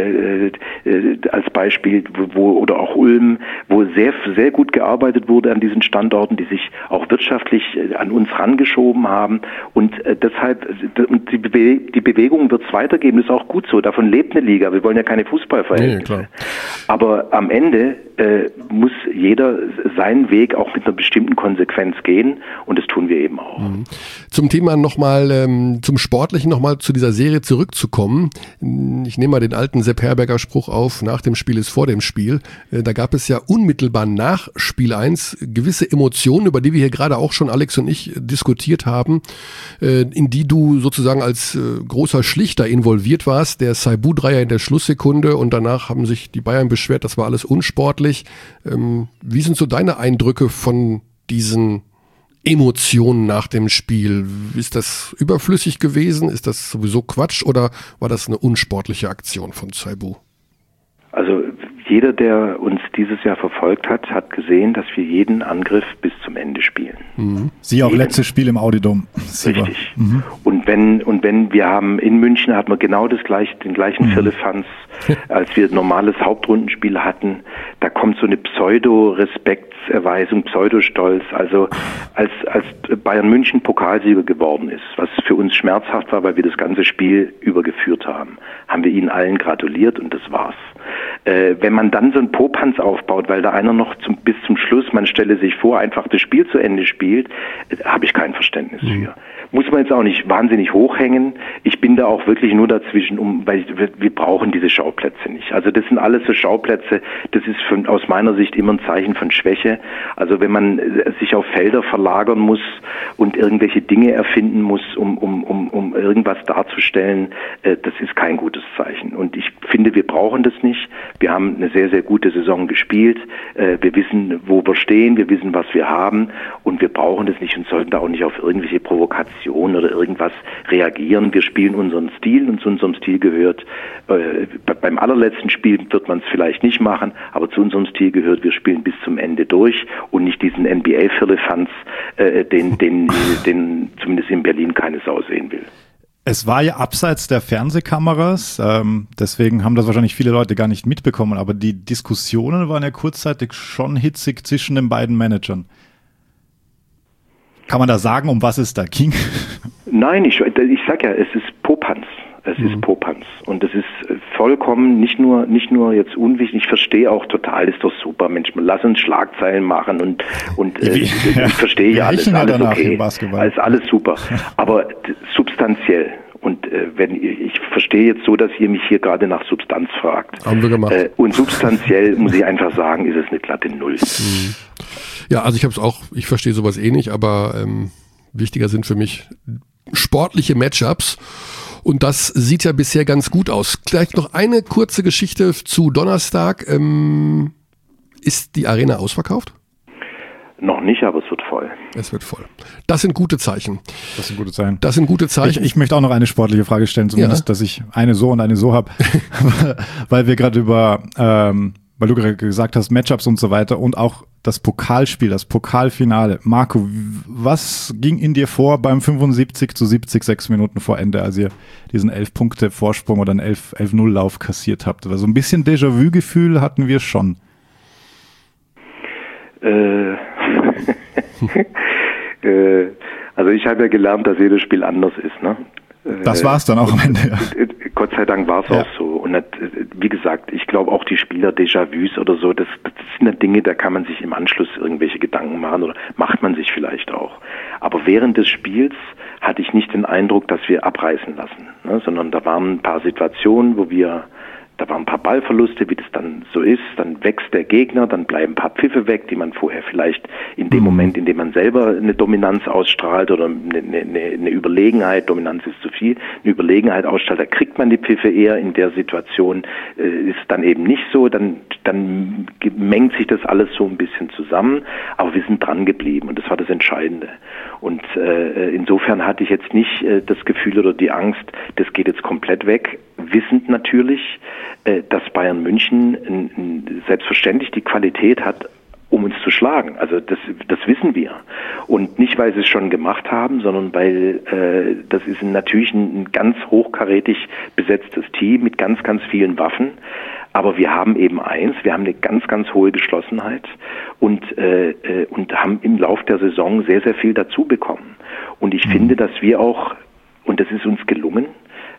als Beispiel, oder auch Ulm, wo sehr, sehr gut gearbeitet wurde an diesen Standorten, die sich auch wirtschaftlich an uns rangeschoben haben und deshalb die Bewegung wird es weitergeben, das ist auch gut so, davon lebt eine Liga, wir wollen ja keine Fußballverhältnisse. Aber am Ende muss jeder seinen Weg auch mit einer bestimmten Konsequenz gehen und das tun wir eben auch. Zum Thema nochmal, zum Sportlichen nochmal zu dieser Serie zurückzukommen. Ich nehme mal den alten Sepp Herberger Spruch auf, nach dem Spiel ist vor dem Spiel. Da gab es ja unmittelbar nach Spiel 1 gewisse Emotionen, über die wir hier gerade auch schon Alex und ich diskutiert haben, in die du sozusagen als großer Schlichter involviert warst. Der Saibu-Dreier in der Schlusssekunde und danach haben sich die Bayern beschwert, das war alles unsportlich. Wie sind so deine Eindrücke von diesen Emotionen nach dem Spiel? Ist das überflüssig gewesen? Ist das sowieso Quatsch oder war das eine unsportliche Aktion von Saibu? Also jeder, der uns dieses Jahr verfolgt hat, hat gesehen, dass wir jeden Angriff bis zum Ende spielen. Sie auch letztes Spiel im Audi-Dom. Richtig. Und wenn wir haben in München hatten wir genau den gleichen Firlefanz, als wir ein normales Hauptrundenspiel hatten. Da kommt so eine Pseudo-Respektserweisung, Pseudo-Stolz. Also als Bayern München Pokalsieger geworden ist, was für uns schmerzhaft war, weil wir das ganze Spiel übergeführt haben wir ihnen allen gratuliert und das war's. Wenn man dann so einen Popanz aufbaut, weil da einer noch bis zum Schluss, man stelle sich vor, einfach das Spiel zu Ende spielt, habe ich kein Verständnis für. Muss man jetzt auch nicht wahnsinnig hochhängen. Ich bin da auch wirklich nur dazwischen, weil wir brauchen diese Schauplätze nicht. Also das sind alles so Schauplätze, das ist aus meiner Sicht immer ein Zeichen von Schwäche. Also wenn man sich auf Felder verlagern muss und irgendwelche Dinge erfinden muss, um irgendwas darzustellen, das ist kein gutes Zeichen. Und ich finde, wir brauchen das nicht. Wir haben eine sehr, sehr gute Saison gespielt. Wir wissen, wo wir stehen, wir wissen, was wir haben und wir brauchen das nicht und sollten da auch nicht auf irgendwelche Provokationen oder irgendwas reagieren. Wir spielen unseren Stil und zu unserem Stil gehört, beim allerletzten Spiel wird man es vielleicht nicht machen, aber zu unserem Stil gehört, wir spielen bis zum Ende durch und nicht diesen NBA-Firlefanz, den zumindest in Berlin keine Sau sehen will. Es war ja abseits der Fernsehkameras, deswegen haben das wahrscheinlich viele Leute gar nicht mitbekommen, aber die Diskussionen waren ja kurzzeitig schon hitzig zwischen den beiden Managern. Kann man da sagen, um was es da ging? Nein, ich sag ja, es ist Popanz. Es ist Popanz. Und es ist vollkommen nicht nur jetzt unwichtig. Ich verstehe auch total, ist doch super, Mensch, lass uns Schlagzeilen machen und ich verstehe ja alles okay. Alles super. Aber substanziell. Und ich verstehe jetzt so, dass ihr mich hier gerade nach Substanz fragt. Haben wir gemacht. Und substanziell muss ich einfach sagen, ist es eine glatte Null. Ja, also ich verstehe sowas eh nicht, aber wichtiger sind für mich sportliche Matchups. Und das sieht ja bisher ganz gut aus. Vielleicht noch eine kurze Geschichte zu Donnerstag. Ist die Arena ausverkauft? Noch nicht, aber es wird voll. Es wird voll. Das sind gute Zeichen. Das sind gute Zeichen. Das sind gute Zeichen. Ich möchte auch noch eine sportliche Frage stellen, zumindest, dass ich eine so und eine so habe. Weil wir gerade weil du gerade gesagt hast, Matchups und so weiter und auch das Pokalspiel, das Pokalfinale. Marco, was ging in dir vor beim 75:70, 6 Minuten vor Ende, als ihr diesen 11-Punkte-Vorsprung oder einen 11-0-Lauf kassiert habt? Also ein bisschen Déjà-vu-Gefühl hatten wir schon. Also ich habe ja gelernt, dass jedes Spiel anders ist, ne? Das war es dann auch am Ende. Ja. Gott sei Dank war es auch so. Und wie gesagt, ich glaube auch die Spieler Déjà-vus oder so, das sind ja Dinge, da kann man sich im Anschluss irgendwelche Gedanken machen oder macht man sich vielleicht auch. Aber während des Spiels hatte ich nicht den Eindruck, dass wir abreißen lassen, ne? Sondern da waren ein paar Situationen, da waren ein paar Ballverluste, wie das dann so ist, dann wächst der Gegner, dann bleiben ein paar Pfiffe weg, die man vorher vielleicht in dem Moment, in dem man selber eine Dominanz ausstrahlt oder eine Überlegenheit, Dominanz ist zu viel, eine Überlegenheit ausstrahlt, da kriegt man die Pfiffe eher. In der Situation ist dann eben nicht so, dann mengt sich das alles so ein bisschen zusammen, aber wir sind dran geblieben und das war das Entscheidende. Und insofern hatte ich jetzt nicht das Gefühl oder die Angst, das geht jetzt komplett weg, wissend natürlich, dass Bayern München selbstverständlich die Qualität hat, um uns zu schlagen. Also das wissen wir. Und nicht, weil sie es schon gemacht haben, sondern weil das ist natürlich ein ganz hochkarätig besetztes Team mit ganz, ganz vielen Waffen. Aber wir haben eben wir haben eine ganz, ganz hohe Geschlossenheit und haben im Lauf der Saison sehr, sehr viel dazu bekommen. Und ich finde, dass wir auch, und das ist uns gelungen,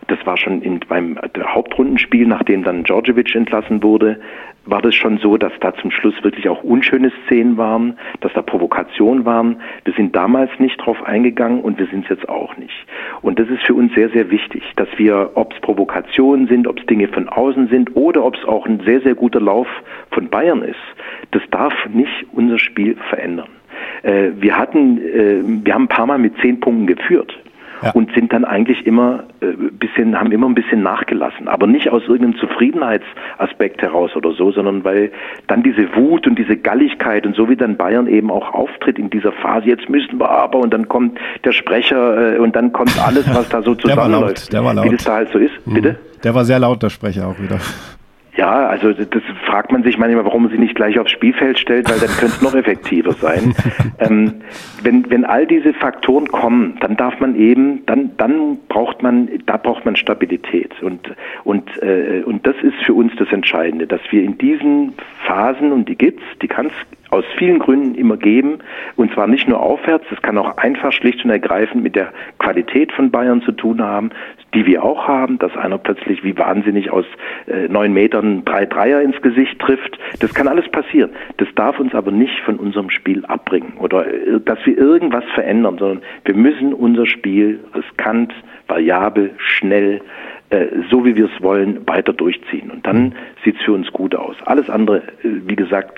Das war schon beim Hauptrundenspiel, nachdem dann Djordjevic entlassen wurde, war das schon so, dass da zum Schluss wirklich auch unschöne Szenen waren, dass da Provokationen waren. Wir sind damals nicht drauf eingegangen und wir sind es jetzt auch nicht. Und das ist für uns sehr, sehr wichtig, dass wir, ob es Provokationen sind, ob es Dinge von außen sind oder ob es auch ein sehr, sehr guter Lauf von Bayern ist, das darf nicht unser Spiel verändern. Wir haben ein paar Mal mit 10 Punkten geführt. Ja. Und sind dann eigentlich haben immer ein bisschen nachgelassen. Aber nicht aus irgendeinem Zufriedenheitsaspekt heraus oder so, sondern weil dann diese Wut und diese Galligkeit und so wie dann Bayern eben auch auftritt in dieser Phase, jetzt müssen wir aber, und dann kommt der Sprecher und dann kommt alles, was da so zusammenläuft. Der war laut. Wie das da halt so ist. Bitte? Der war sehr laut, der Sprecher auch wieder. Ja, also das fragt man sich manchmal, warum man sie nicht gleich aufs Spielfeld stellt, weil dann könnte es noch effektiver sein. Wenn all diese Faktoren kommen, dann darf man eben, dann braucht man Stabilität und das ist für uns das Entscheidende, dass wir in diesen Phasen, und die kann es aus vielen Gründen immer geben, und zwar nicht nur aufwärts, das kann auch einfach schlicht und ergreifend mit der Qualität von Bayern zu tun haben, die wir auch haben, dass einer plötzlich wie wahnsinnig aus 9 Metern 3 Dreier ins Gesicht trifft. Das kann alles passieren. Das darf uns aber nicht von unserem Spiel abbringen oder dass wir irgendwas verändern, sondern wir müssen unser Spiel riskant, variabel, schnell, so wie wir es wollen, weiter durchziehen. Und dann sieht es für uns gut aus. Alles andere, wie gesagt,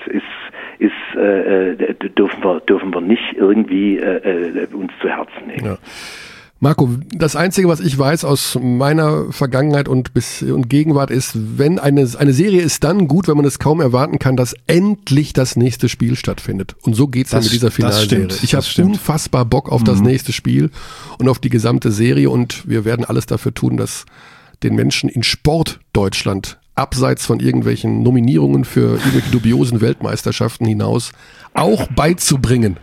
dürfen wir nicht irgendwie uns zu Herzen nehmen. Ja. Marco, das Einzige, was ich weiß aus meiner Vergangenheit und Gegenwart ist, wenn eine Serie ist dann gut, wenn man es kaum erwarten kann, dass endlich das nächste Spiel stattfindet. Und so geht's dann mit dieser Finalserie. Ich habe unfassbar Bock auf das nächste Spiel und auf die gesamte Serie, und wir werden alles dafür tun, dass den Menschen in Sportdeutschland abseits von irgendwelchen Nominierungen für irgendwelche dubiosen Weltmeisterschaften hinaus auch beizubringen.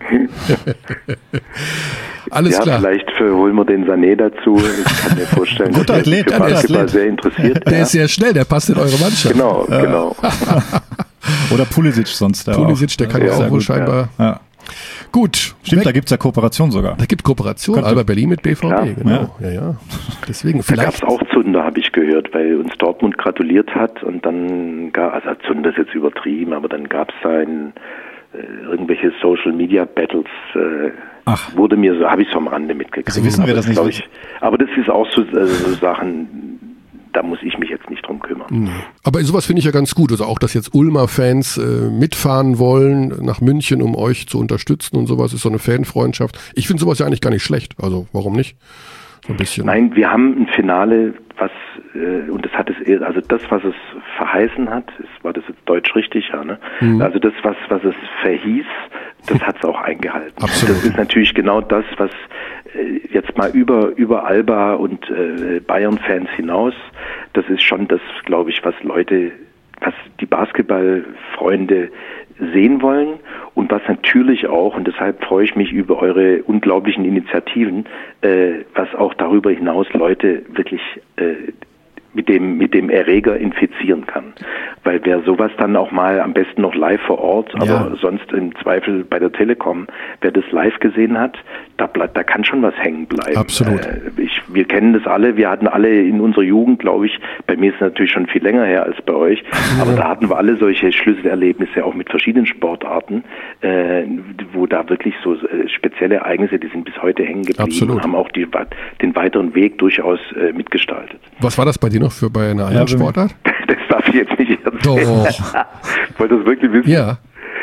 Alles klar. Vielleicht holen wir den Sané dazu. Ich kann mir vorstellen, guter Athlet, der Basketball sehr interessiert. Der ist sehr schnell, der passt in eure Mannschaft. Genau. Oder Pulisic sonst. Pulisic, der kann ja auch wohl scheinbar. Ja. Gut. Stimmt, da gibt es ja Kooperation sogar. Da gibt Kooperation, Alba Berlin mit BVB. Klar. Genau. Ja. Deswegen da gab es auch Zunder, habe ich gehört, weil uns Dortmund gratuliert hat und dann Zunder ist jetzt übertrieben, aber dann gab es irgendwelche Social Media Battles. Wurde mir so, habe ich so am Rande mitgekriegt. Also wissen wir das nicht. Aber das ist auch so Sachen, da muss ich mich jetzt nicht drum kümmern. Nee. Aber sowas finde ich ja ganz gut. Also auch, dass jetzt Ulmer-Fans mitfahren wollen nach München, um euch zu unterstützen und sowas, ist so eine Fanfreundschaft. Ich finde sowas ja eigentlich gar nicht schlecht. Also warum nicht? So ein bisschen. Nein, wir haben ein Finale, und das hat es, also das, was es verheißen hat, war das jetzt deutsch richtig, ja, ne? Also das, was es verhieß, das hat es auch eingehalten. Absolut. Das ist natürlich genau das, was jetzt mal über Alba und Bayern-Fans hinaus, das ist schon das, glaube ich, was die Basketballfreunde sehen wollen und was natürlich auch, und deshalb freue ich mich über eure unglaublichen Initiativen, was auch darüber hinaus Leute wirklich mit dem Erreger infizieren kann. Weil wer sowas dann auch mal am besten noch live vor Ort, aber sonst im Zweifel bei der Telekom, wer das live gesehen hat, da kann schon was hängen bleiben. Absolut. Wir kennen das alle, wir hatten alle in unserer Jugend, glaube ich, bei mir ist es natürlich schon viel länger her als bei euch, aber da hatten wir alle solche Schlüsselerlebnisse, auch mit verschiedenen Sportarten, wo da wirklich so spezielle Ereignisse, die sind bis heute hängen geblieben und haben auch den weiteren Weg durchaus mitgestaltet. Was war das bei dir noch bei einer anderen Sportart? Das darf ich jetzt nicht erzählen. Doch. Wollt ihr das wirklich wissen? Ja.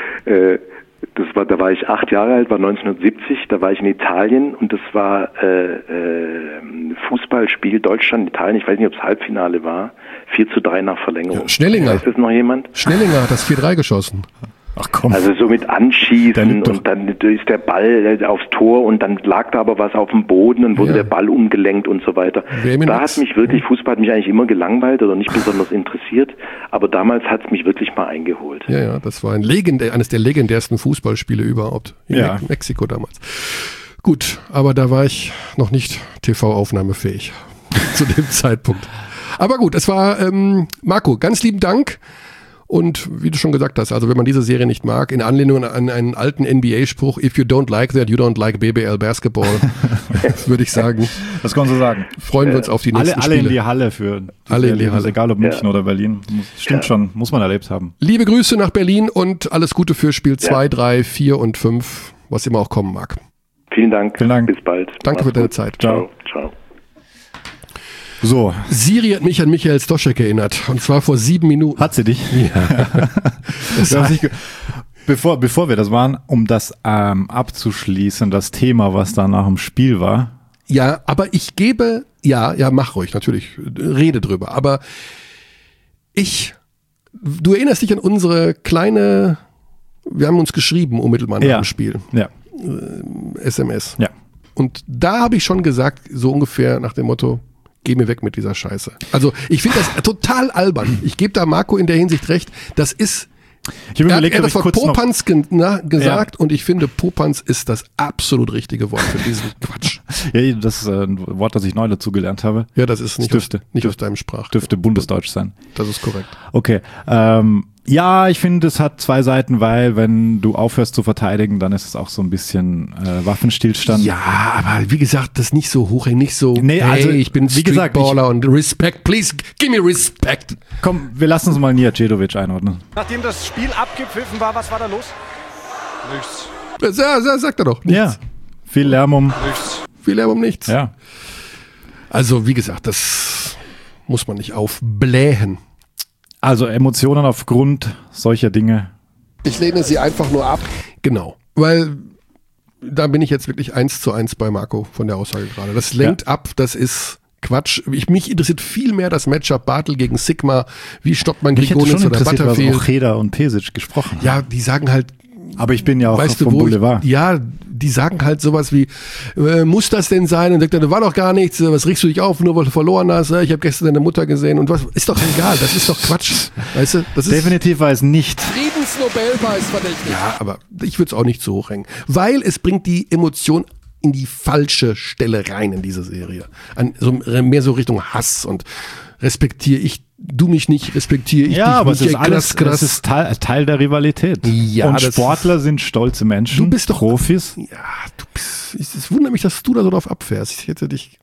Da war ich 8 Jahre alt, war 1970, da war ich in Italien und das war Fußballspiel Deutschland-Italien, ich weiß nicht, ob es Halbfinale war, 4:3 nach Verlängerung. Ja, Schnellinger. Weiß das noch jemand? Schnellinger hat das 4:3 geschossen. Ach komm. Also so mit Anschießen und dann ist der Ball aufs Tor und dann lag da aber was auf dem Boden und wurde der Ball umgelenkt und so weiter. Da hat mich wirklich, Fußball hat mich eigentlich immer gelangweilt oder nicht besonders interessiert, aber damals hat es mich wirklich mal eingeholt. Ja, das war eines der legendärsten Fußballspiele überhaupt in Mexiko damals. Gut, aber da war ich noch nicht TV-aufnahmefähig zu dem Zeitpunkt. Aber gut, es war Marco, ganz lieben Dank. Und wie du schon gesagt hast, also wenn man diese Serie nicht mag, in Anlehnung an einen alten NBA-Spruch, if you don't like that, you don't like BBL Basketball, würde ich sagen. Das kann man so sagen. Freuen wir uns auf die nächsten Spiele. Alle in die Halle für alle in die Halle. Egal ob München oder Berlin. Stimmt schon, muss man erlebt haben. Liebe Grüße nach Berlin und alles Gute für Spiel 2, 3, 4 und 5, was immer auch kommen mag. Vielen Dank. Bis bald. Danke für deine Zeit. Ciao. So. Siri hat mich an Michael Stoschek erinnert. Und zwar vor 7 Minuten. Hat sie dich? Ja. Bevor wir das waren, um das abzuschließen, das Thema, was da nach dem Spiel war. Ja, aber ich gebe, mach ruhig, natürlich, rede drüber. Aber du erinnerst dich an unsere kleine, wir haben uns geschrieben unmittelbar nach dem Spiel. Ja. SMS. Ja. Und da habe ich schon gesagt, so ungefähr nach dem Motto, geh mir weg mit dieser Scheiße. Also ich finde das total albern. Ich gebe da Marco in der Hinsicht recht. Das ist, er hat das Wort Popanz gesagt und ich finde, Popanz ist das absolut richtige Wort für diesen Quatsch. Ja, das ist ein Wort, das ich neu dazu gelernt habe. Ja, das ist nicht aus deinem Sprach. Dürfte Bundesdeutsch sein. Das ist korrekt. Okay. Ja, ich finde, es hat zwei Seiten, weil wenn du aufhörst zu verteidigen, dann ist es auch so ein bisschen Waffenstillstand. Ja, aber wie gesagt, das nicht so hochhängen, nicht so, nee, also, ich bin Streetballer und Respect, please, give me respect. Komm, wir lassen uns mal Nijatović einordnen. Nachdem das Spiel abgepfiffen war, was war da los? Nichts. Sagt er doch, nichts. Ja, viel Lärm um nichts. Viel Lärm um nichts. Ja. Also, wie gesagt, das muss man nicht aufblähen. Also Emotionen aufgrund solcher Dinge. Ich lehne sie einfach nur ab. Genau, weil da bin ich jetzt wirklich 1:1 bei Marco von der Aussage gerade. Das lenkt ab, das ist Quatsch. Mich interessiert viel mehr das Matchup Bartel gegen Sigma, wie stoppt man Grigonis oder Butterfield. Auch Heder und Pesic gesprochen haben. Ja, die sagen halt, aber ich bin ja auch vom Boulevard. Die sagen halt sowas wie, muss das denn sein? Und sagt er, da war doch gar nichts, was regst du dich auf, nur weil du verloren hast? Ich habe gestern deine Mutter gesehen und was, ist doch egal, das ist doch Quatsch. Weißt du, das ist definitiv war es nicht. Friedensnobelpreis verdächtig. Ja, aber ich würde es auch nicht zu hoch hängen, weil es bringt die Emotion in die falsche Stelle rein in diese Serie. Mehr so Richtung Hass und respektiere ich, du mich nicht, respektiere ich dich aber nicht. Es ist alles, das ist Teil der Rivalität. Ja, und Sportler sind stolze Menschen, du bist doch Profis. Ja, es wundert mich, dass du da so drauf abfährst. Ich hätte dich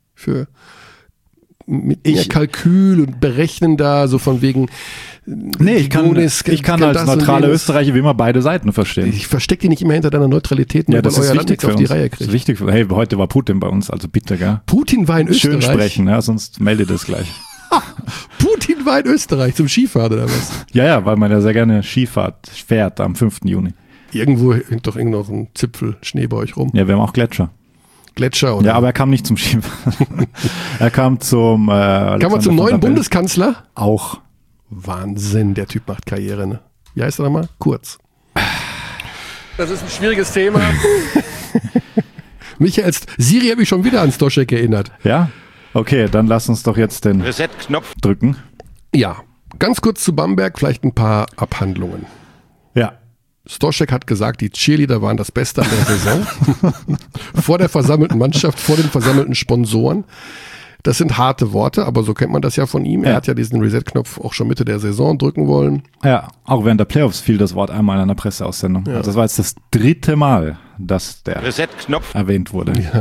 mit mehr Kalkül und Berechnen da, so von wegen. Nee, ich kann als neutraler Österreicher wie immer beide Seiten verstehen. Ich verstecke die nicht immer hinter deiner Neutralität, nur weil euer Land nichts auf die Reihe kriegt. Das ist wichtig. Hey, heute war Putin bei uns, also bitte, gell? Putin war in Österreich. Schön sprechen, ja, sonst meldet es gleich. Putin war in Österreich zum Skifahren oder was? Ja, weil man ja sehr gerne Skifahrt fährt am 5. Juni. Irgendwo hängt doch noch ein Zipfel Schnee bei euch rum. Ja, wir haben auch Gletscher, oder? Ja, aber er kam nicht zum Skifahren. Er kam zum neuen Bundeskanzler? Auch. Wahnsinn, der Typ macht Karriere, ne? Wie heißt er nochmal? Kurz. Das ist ein schwieriges Thema. Siri hat mich schon wieder an Stoschek erinnert. Ja? Okay, dann lass uns doch jetzt den Reset-Knopf drücken. Ja, ganz kurz zu Bamberg, vielleicht ein paar Abhandlungen. Ja. Stoschek hat gesagt, die Cheerleader waren das Beste an der Saison. Vor der versammelten Mannschaft, vor den versammelten Sponsoren. Das sind harte Worte, aber so kennt man das ja von ihm. Er hat ja diesen Reset-Knopf auch schon Mitte der Saison drücken wollen. Ja, auch während der Playoffs fiel das Wort einmal in einer Presseaussendung. Ja. Also das war jetzt das 3. Mal, dass der Reset-Knopf erwähnt wurde. Ja.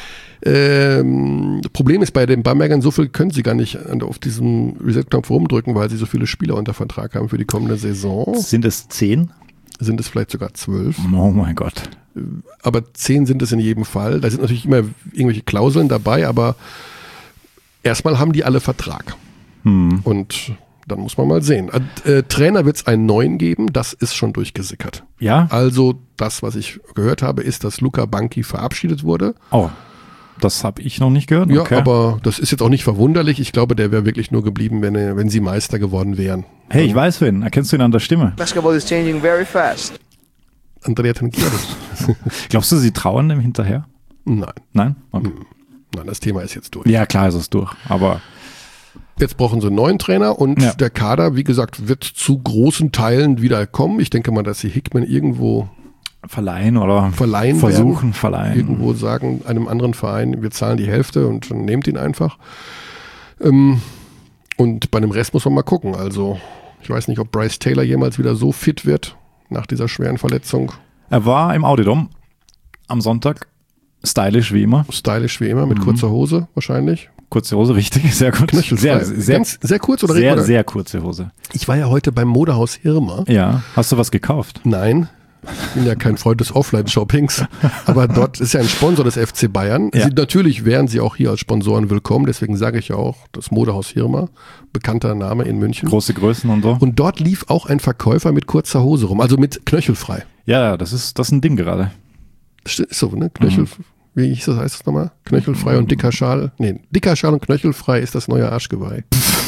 Problem ist bei den Bambergern, so viel können sie gar nicht auf diesem Reset-Knopf rumdrücken, weil sie so viele Spieler unter Vertrag haben für die kommende Saison. Sind es 10? Sind es vielleicht sogar 12? Oh mein Gott. Aber 10 sind es in jedem Fall. Da sind natürlich immer irgendwelche Klauseln dabei, aber erstmal haben die alle Vertrag. Und dann muss man mal sehen. Trainer wird es einen neuen geben, das ist schon durchgesickert. Ja? Also das, was ich gehört habe, ist, dass Luca Banchi verabschiedet wurde. Oh, das habe ich noch nicht gehört. Ja, okay. Aber das ist jetzt auch nicht verwunderlich. Ich glaube, der wäre wirklich nur geblieben, wenn sie Meister geworden wären. Hey, ich weiß wen. Erkennst du ihn an der Stimme? Basketball is changing very fast. Andrea Tankiris. Glaubst du, sie trauern dem hinterher? Nein. Nein? Okay. Nein, das Thema ist jetzt durch. Ja, klar ist es durch, aber jetzt brauchen sie einen neuen Trainer und der Kader, wie gesagt, wird zu großen Teilen wieder kommen. Ich denke mal, dass sie Hickman irgendwo verleihen versuchen. Irgendwo sagen einem anderen Verein, wir zahlen die Hälfte und dann nehmt ihn einfach. Und bei dem Rest muss man mal gucken. Also Ich weiß nicht, ob Bryce Taylor jemals wieder so fit wird nach dieser schweren Verletzung. Er war im Audi-Dom am Sonntag. Stylisch wie immer. Mit kurzer Hose wahrscheinlich. Kurze Hose, richtig, sehr gut. Sehr kurz oder sehr, sehr kurze Hose. Ich war ja heute beim Modehaus Hirmer. Ja, hast du was gekauft? Nein, ich bin ja kein Freund des Offline-Shoppings, aber dort ist ja ein Sponsor des FC Bayern. Ja. Natürlich wären sie auch hier als Sponsoren willkommen, deswegen sage ich ja auch das Modehaus Hirmer, bekannter Name in München. Große Größen und so. Und dort lief auch ein Verkäufer mit kurzer Hose rum, also mit knöchelfrei. Ja, das ist ein Ding gerade. Das ist so, ne? Wie heißt das nochmal? Knöchelfrei und dicker Schal. Nee, dicker Schal und knöchelfrei ist das neue Arschgeweih.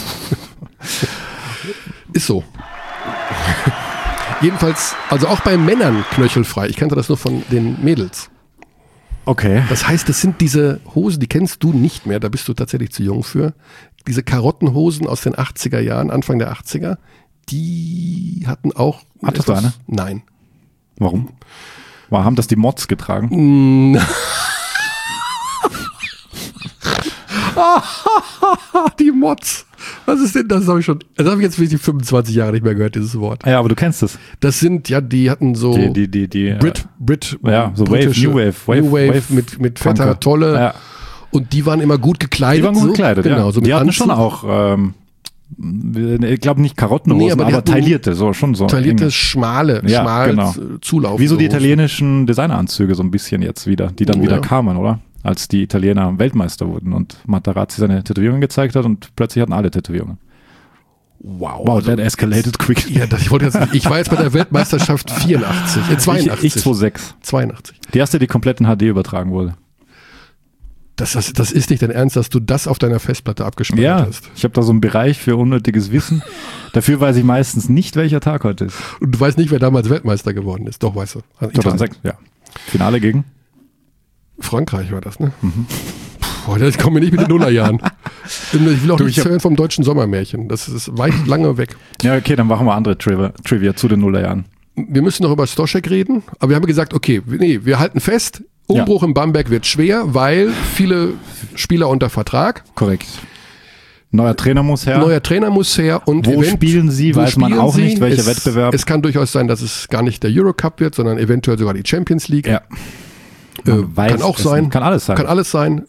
Ist so. Jedenfalls, also auch bei Männern knöchelfrei. Ich kannte das nur von den Mädels. Okay. Das heißt, es sind diese Hosen, die kennst du nicht mehr, da bist du tatsächlich zu jung für. Diese Karottenhosen aus den 80er Jahren, Anfang der 80er, die hatten auch... Hattest du eine? Nein. Warum? Haben das die Mods getragen? Die Mods. Was ist denn das? Das habe ich jetzt wirklich 25 Jahre nicht mehr gehört, dieses Wort. Ja, aber du kennst es. Das sind, ja, die hatten so Brit, ja, so New Wave mit fetter Tolle. Ja. Und die waren immer gut gekleidet. Die waren gut gekleidet, genau, ja. So die hatten schon auch, ich glaube nicht Karottenhosen, aber taillierte, schon so. Taillierte, schmal genau. Zulauf. Wie so die italienischen Designeranzüge so ein bisschen jetzt wieder, die dann wieder kamen, oder? Als die Italiener Weltmeister wurden und Materazzi seine Tätowierungen gezeigt hat und plötzlich hatten alle Tätowierungen. Wow, that escalated quick. Ja, ich war jetzt bei der Weltmeisterschaft 82. Ich 82. Die erste, die komplett in HD übertragen wurde. Das ist nicht dein Ernst, dass du das auf deiner Festplatte abgespeichert hast. Ja, ich habe da so einen Bereich für unnötiges Wissen. Dafür weiß ich meistens nicht, welcher Tag heute ist. Und du weißt nicht, wer damals Weltmeister geworden ist. Doch, weißt du. 2006, ja. Finale gegen? Frankreich war das, ne? Ich komme mir nicht mit den Nullerjahren. Ich will auch nichts hören vom deutschen Sommermärchen. Das ist weit lange weg. Ja, okay, dann machen wir andere Trivia zu den Nullerjahren. Wir müssen noch über Stoschek reden, aber wir haben gesagt, okay, wir halten fest, Umbruch in Bamberg wird schwer, weil viele Spieler unter Vertrag. Korrekt. Neuer Trainer muss her. Und wo spielen sie, weiß man auch nicht, welcher Wettbewerb. Es kann durchaus sein, dass es gar nicht der Eurocup wird, sondern eventuell sogar die Champions League. Ja. Kann auch sein. Kann alles sein.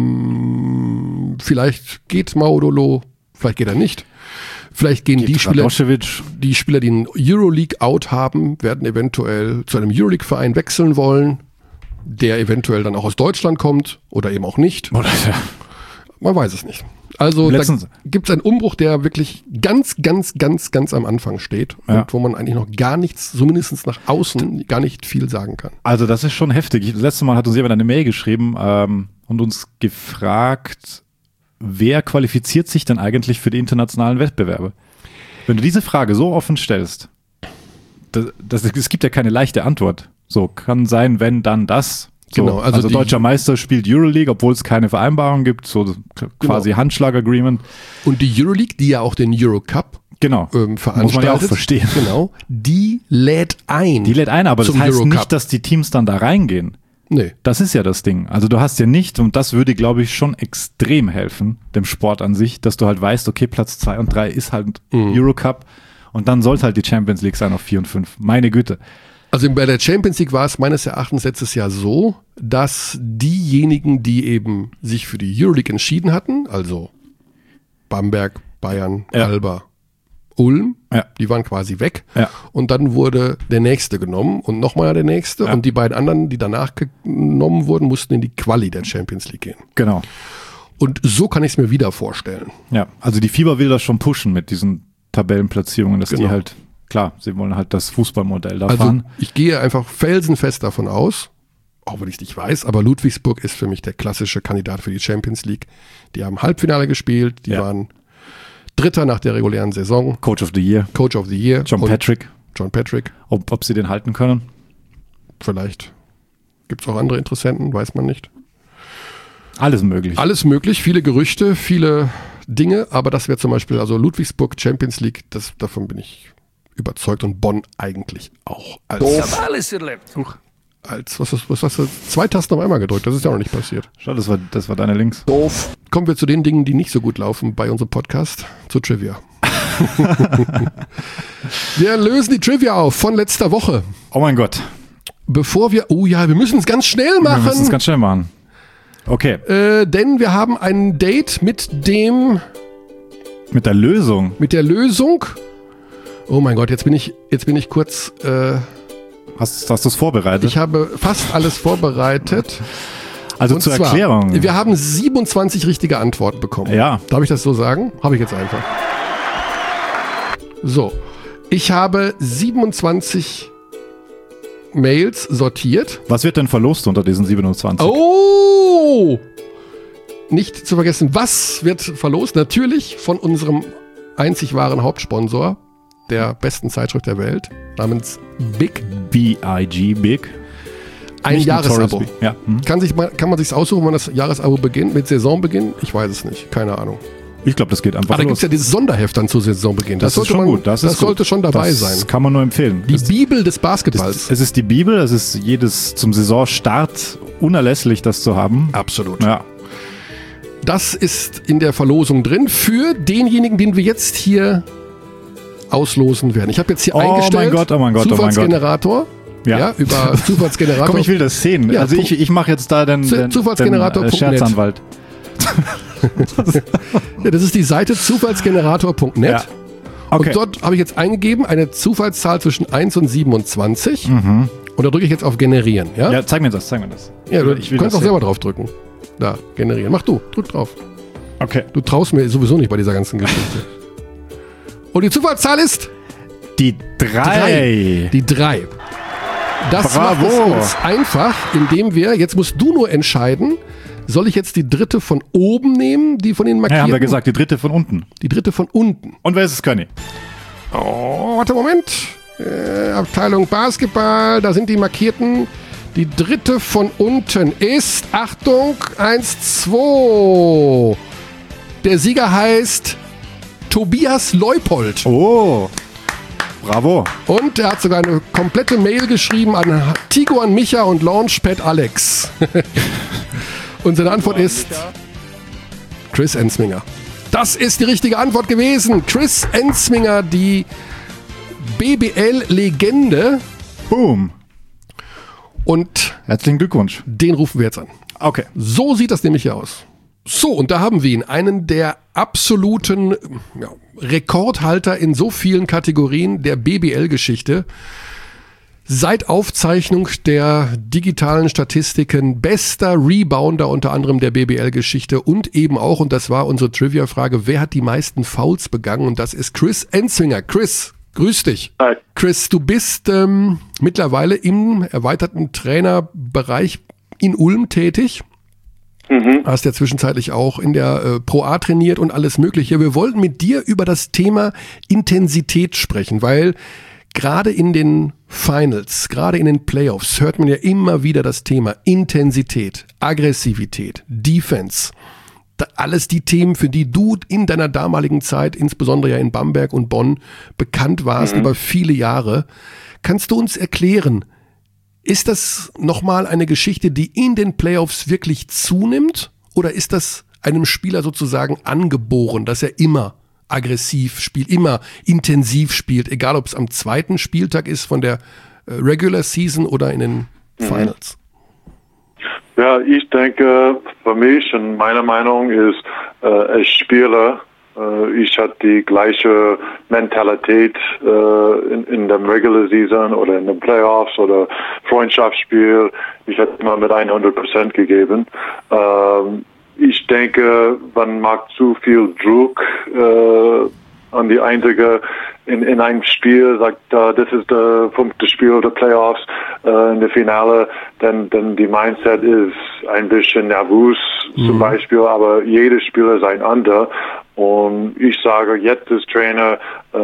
Vielleicht geht Maudolo, vielleicht geht er nicht. Vielleicht gehen die Spieler, die einen Euroleague-Out haben, werden eventuell zu einem Euroleague-Verein wechseln wollen, der eventuell dann auch aus Deutschland kommt oder eben auch nicht. Man weiß es nicht. Also da gibt es einen Umbruch, der wirklich ganz am Anfang steht und wo man eigentlich noch gar nichts, zumindest nach außen, gar nicht viel sagen kann. Also das ist schon heftig. Das letzte Mal hat uns jemand eine Mail geschrieben und uns gefragt, wer qualifiziert sich denn eigentlich für die internationalen Wettbewerbe? Wenn du diese Frage so offen stellst, es gibt ja keine leichte Antwort. So, kann sein, wenn, dann das. So, genau, also deutscher Meister spielt Euroleague, obwohl es keine Vereinbarung gibt, so quasi Handschlag-Agreement. Und die Euroleague, die ja auch den Eurocup veranstaltet, muss man ja auch verstehen. Genau, die lädt ein. Aber das heißt nicht, dass die Teams dann da reingehen. Nee. Das ist ja das Ding. Also du hast ja nicht, und das würde, glaube ich, schon extrem helfen, dem Sport an sich, dass du halt weißt, okay, Platz 2 und 3 ist halt Eurocup und dann sollte halt die Champions League sein auf 4 und 5. Meine Güte. Also bei der Champions League war es meines Erachtens letztes Jahr so, dass diejenigen, die eben sich für die Euroleague entschieden hatten, also Bamberg, Bayern, Alba, Ulm, die waren quasi weg. Ja. Und dann wurde der Nächste genommen und nochmal der Nächste. Ja. Und die beiden anderen, die danach genommen wurden, mussten in die Quali der Champions League gehen. Genau. Und so kann ich es mir wieder vorstellen. Ja, also die FIBA will das schon pushen mit diesen Tabellenplatzierungen, dass die halt, klar, sie wollen halt das Fußballmodell da fahren. Ich gehe einfach felsenfest davon aus, auch wenn ich es nicht weiß, aber Ludwigsburg ist für mich der klassische Kandidat für die Champions League. Die haben Halbfinale gespielt, die waren Dritter nach der regulären Saison. Coach of the Year. John Patrick. Ob sie den halten können? Vielleicht. Gibt es auch andere Interessenten, weiß man nicht. Alles möglich. Alles möglich, viele Gerüchte, viele Dinge, aber das wäre zum Beispiel, also Ludwigsburg Champions League, davon bin ich überzeugt und Bonn eigentlich auch. Was hast du? 2 Tasten auf einmal gedrückt, das ist ja noch nicht passiert. Schau, das war deine Links. Doof. Kommen wir zu den Dingen, die nicht so gut laufen bei unserem Podcast, zu Trivia. Wir lösen die Trivia auf von letzter Woche. Oh mein Gott. Bevor wir, wir müssen es ganz schnell machen. Wir müssen es ganz schnell machen. Okay. Denn wir haben ein Date mit der Lösung. Mit der Lösung. Oh mein Gott, jetzt bin ich kurz. Hast du es vorbereitet? Ich habe fast alles vorbereitet. Also zur Erklärung. Wir haben 27 richtige Antworten bekommen. Ja. Darf ich das so sagen? Habe ich jetzt einfach. So. Ich habe 27 Mails sortiert. Was wird denn verlost unter diesen 27? Oh! Nicht zu vergessen, was wird verlost? Natürlich von unserem einzig wahren Hauptsponsor der besten Zeitschrift der Welt, namens Big. B-I-G, Big. Ein Jahresabo. Ja. Kann man sich aussuchen, wann das Jahresabo beginnt, mit Saisonbeginn? Ich weiß es nicht, keine Ahnung. Ich glaube, das geht einfach los. Aber da gibt es ja dieses Sonderheft dann zu Saisonbeginn. Das ist schon gut. Das sollte schon dabei sein. Das kann man nur empfehlen. Die Bibel des Basketballs. Es ist die Bibel, es ist jedes zum Saisonstart unerlässlich, das zu haben. Absolut. Ja. Das ist in der Verlosung drin für denjenigen, den wir jetzt hier auslosen werden. Ich habe jetzt hier eingestellt, oh mein Gott, Zufallsgenerator. Ja, über Zufallsgenerator. Komm, ich will das sehen. Ja, also ich mache jetzt da den Scherzanwalt. Ja, das ist die Seite zufallsgenerator.net. Ja. Okay. Und dort habe ich jetzt eingegeben eine Zufallszahl zwischen 1 und 27. Und da drücke ich jetzt auf Generieren. Ja, zeig mir das. Ja, du kannst auch selber drauf drücken. Da, generieren. Mach du, drück drauf. Okay. Du traust mir sowieso nicht bei dieser ganzen Geschichte. Und die Zufallszahl ist? Die 3. Die 3. Das macht es uns einfach, indem wir, jetzt musst du nur entscheiden, soll ich jetzt die dritte von oben nehmen, die von den markierten? Ja, haben wir gesagt, die dritte von unten. Die dritte von unten. Und wer ist es, Conny? Oh, warte, Moment. Abteilung Basketball, da sind die markierten. Die dritte von unten ist, Achtung, 1, 2. Der Sieger heißt Tobias Leupold. Oh, bravo. Und er hat sogar eine komplette Mail geschrieben an Tiguan Micha und Launchpad Alex. Und seine Antwort ist Chris Ensminger. Das ist die richtige Antwort gewesen. Chris Ensminger, die BBL-Legende. Boom. Und herzlichen Glückwunsch. Den rufen wir jetzt an. Okay. So sieht das nämlich hier aus. So, und da haben wir ihn, einen der absoluten Rekordhalter in so vielen Kategorien der BBL-Geschichte. Seit Aufzeichnung der digitalen Statistiken bester Rebounder unter anderem der BBL-Geschichte und eben auch, und das war unsere Trivia-Frage, wer hat die meisten Fouls begangen? Und das ist Chris Ensminger. Chris, grüß dich. Hi. Chris, du bist mittlerweile im erweiterten Trainerbereich in Ulm tätig. Hast ja zwischenzeitlich auch in der Pro A trainiert und alles Mögliche. Wir wollten mit dir über das Thema Intensität sprechen, weil gerade in den Finals, gerade in den Playoffs hört man ja immer wieder das Thema Intensität, Aggressivität, Defense. Alles die Themen, für die du in deiner damaligen Zeit, insbesondere ja in Bamberg und Bonn, bekannt warst über viele Jahre. Kannst du uns erklären, ist das nochmal eine Geschichte, die in den Playoffs wirklich zunimmt? Oder ist das einem Spieler sozusagen angeboren, dass er immer aggressiv spielt, immer intensiv spielt, egal ob es am zweiten Spieltag ist von der Regular Season oder in den Finals? Ja, ich denke, für mich und meine Meinung ist, als Spieler, ich hatte die gleiche Mentalität in der Regular Season oder in den Playoffs oder Freundschaftsspiel. Ich hatte immer mit 100% gegeben. Ich denke, man macht zu viel Druck an die einzige in einem Spiel, sagt, das ist der 5. Spiel der Playoffs in der Finale, denn die Mindset ist ein bisschen nervös zum Beispiel, aber jeder Spieler ist ein anderer. Und ich sage jetzt als Trainer,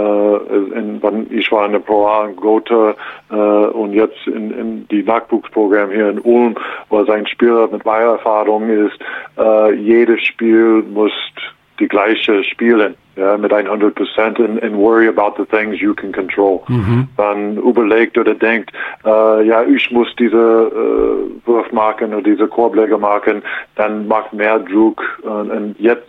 ich war in der Pro A in Gotha und jetzt in die Nachwuchsprogramm hier in Ulm, wo ein Spieler mit meiner Erfahrung ist, jedes Spiel muss die gleiche spielen, ja, mit 100% and worry about the things you can control. Dann überlegt oder denkt, ich muss diese Wurf machen oder diese Korbleger machen, dann macht mehr Druck. Und jetzt ist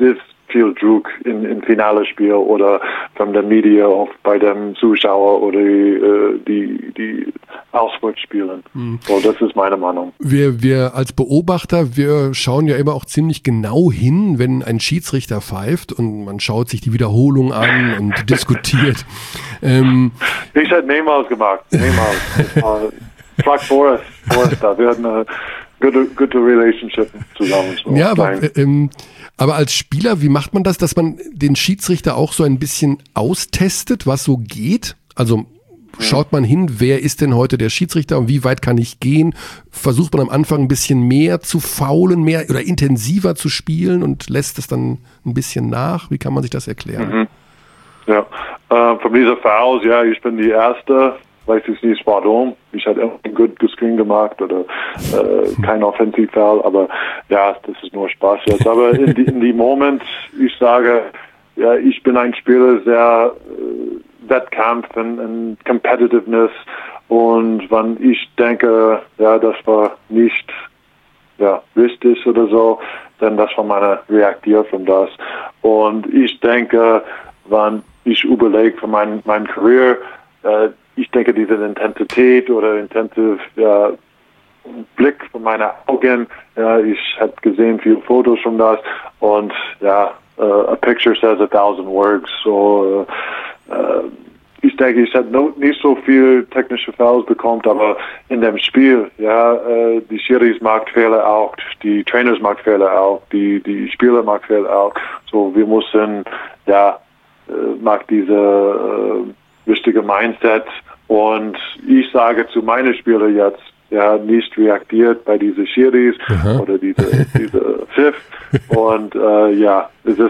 viel Druck in finale Spiel oder von der Media auch bei dem Zuschauer oder die Auswärtsspielen. So, das ist meine Meinung. Wir als Beobachter, wir schauen ja immer auch ziemlich genau hin, wenn ein Schiedsrichter pfeift und man schaut sich die Wiederholung an und diskutiert. Ich hätte mehrmals gemacht, mehrmals. Frag Forrest da. Wir hatten eine gute Relationship zusammen. So. Ja, aber als Spieler, wie macht man das, dass man den Schiedsrichter auch so ein bisschen austestet, was so geht? Also schaut man hin, wer ist denn heute der Schiedsrichter und wie weit kann ich gehen? Versucht man am Anfang ein bisschen mehr zu faulen, mehr oder intensiver zu spielen und lässt es dann ein bisschen nach? Wie kann man sich das erklären? Ja, von dieser Fouls, ja, ich bin die Erste. Weiß ich nicht, warum. Ich hatte ein gutes Screen gemacht oder kein Offensiv-Foul, aber ja, das ist nur Spaß jetzt. Aber in die Moment, ich sage, ja, ich bin ein Spieler, sehr Wettkampf und Competitiveness und wenn ich denke, ja, das war nicht richtig oder so, dann das war meine Reaktion von das. Und ich denke, wenn ich überlege von meinem Career, ich denke, diese Intensität oder intensive Blick von meinen Augen, ich habe gesehen viele Fotos von das und a picture says 1,000 words. So, ich denke, ich habe nicht so viel technische Fouls bekommen, aber in dem Spiel, die Schiris macht Fehler auch, die Trainers macht Fehler auch, die Spieler macht Fehler auch. So, wir müssen, macht diese wichtige Mindset. Und ich sage zu meinen Spielern jetzt, nicht reagiert bei diesen Schiris oder diese Pfiff. Und es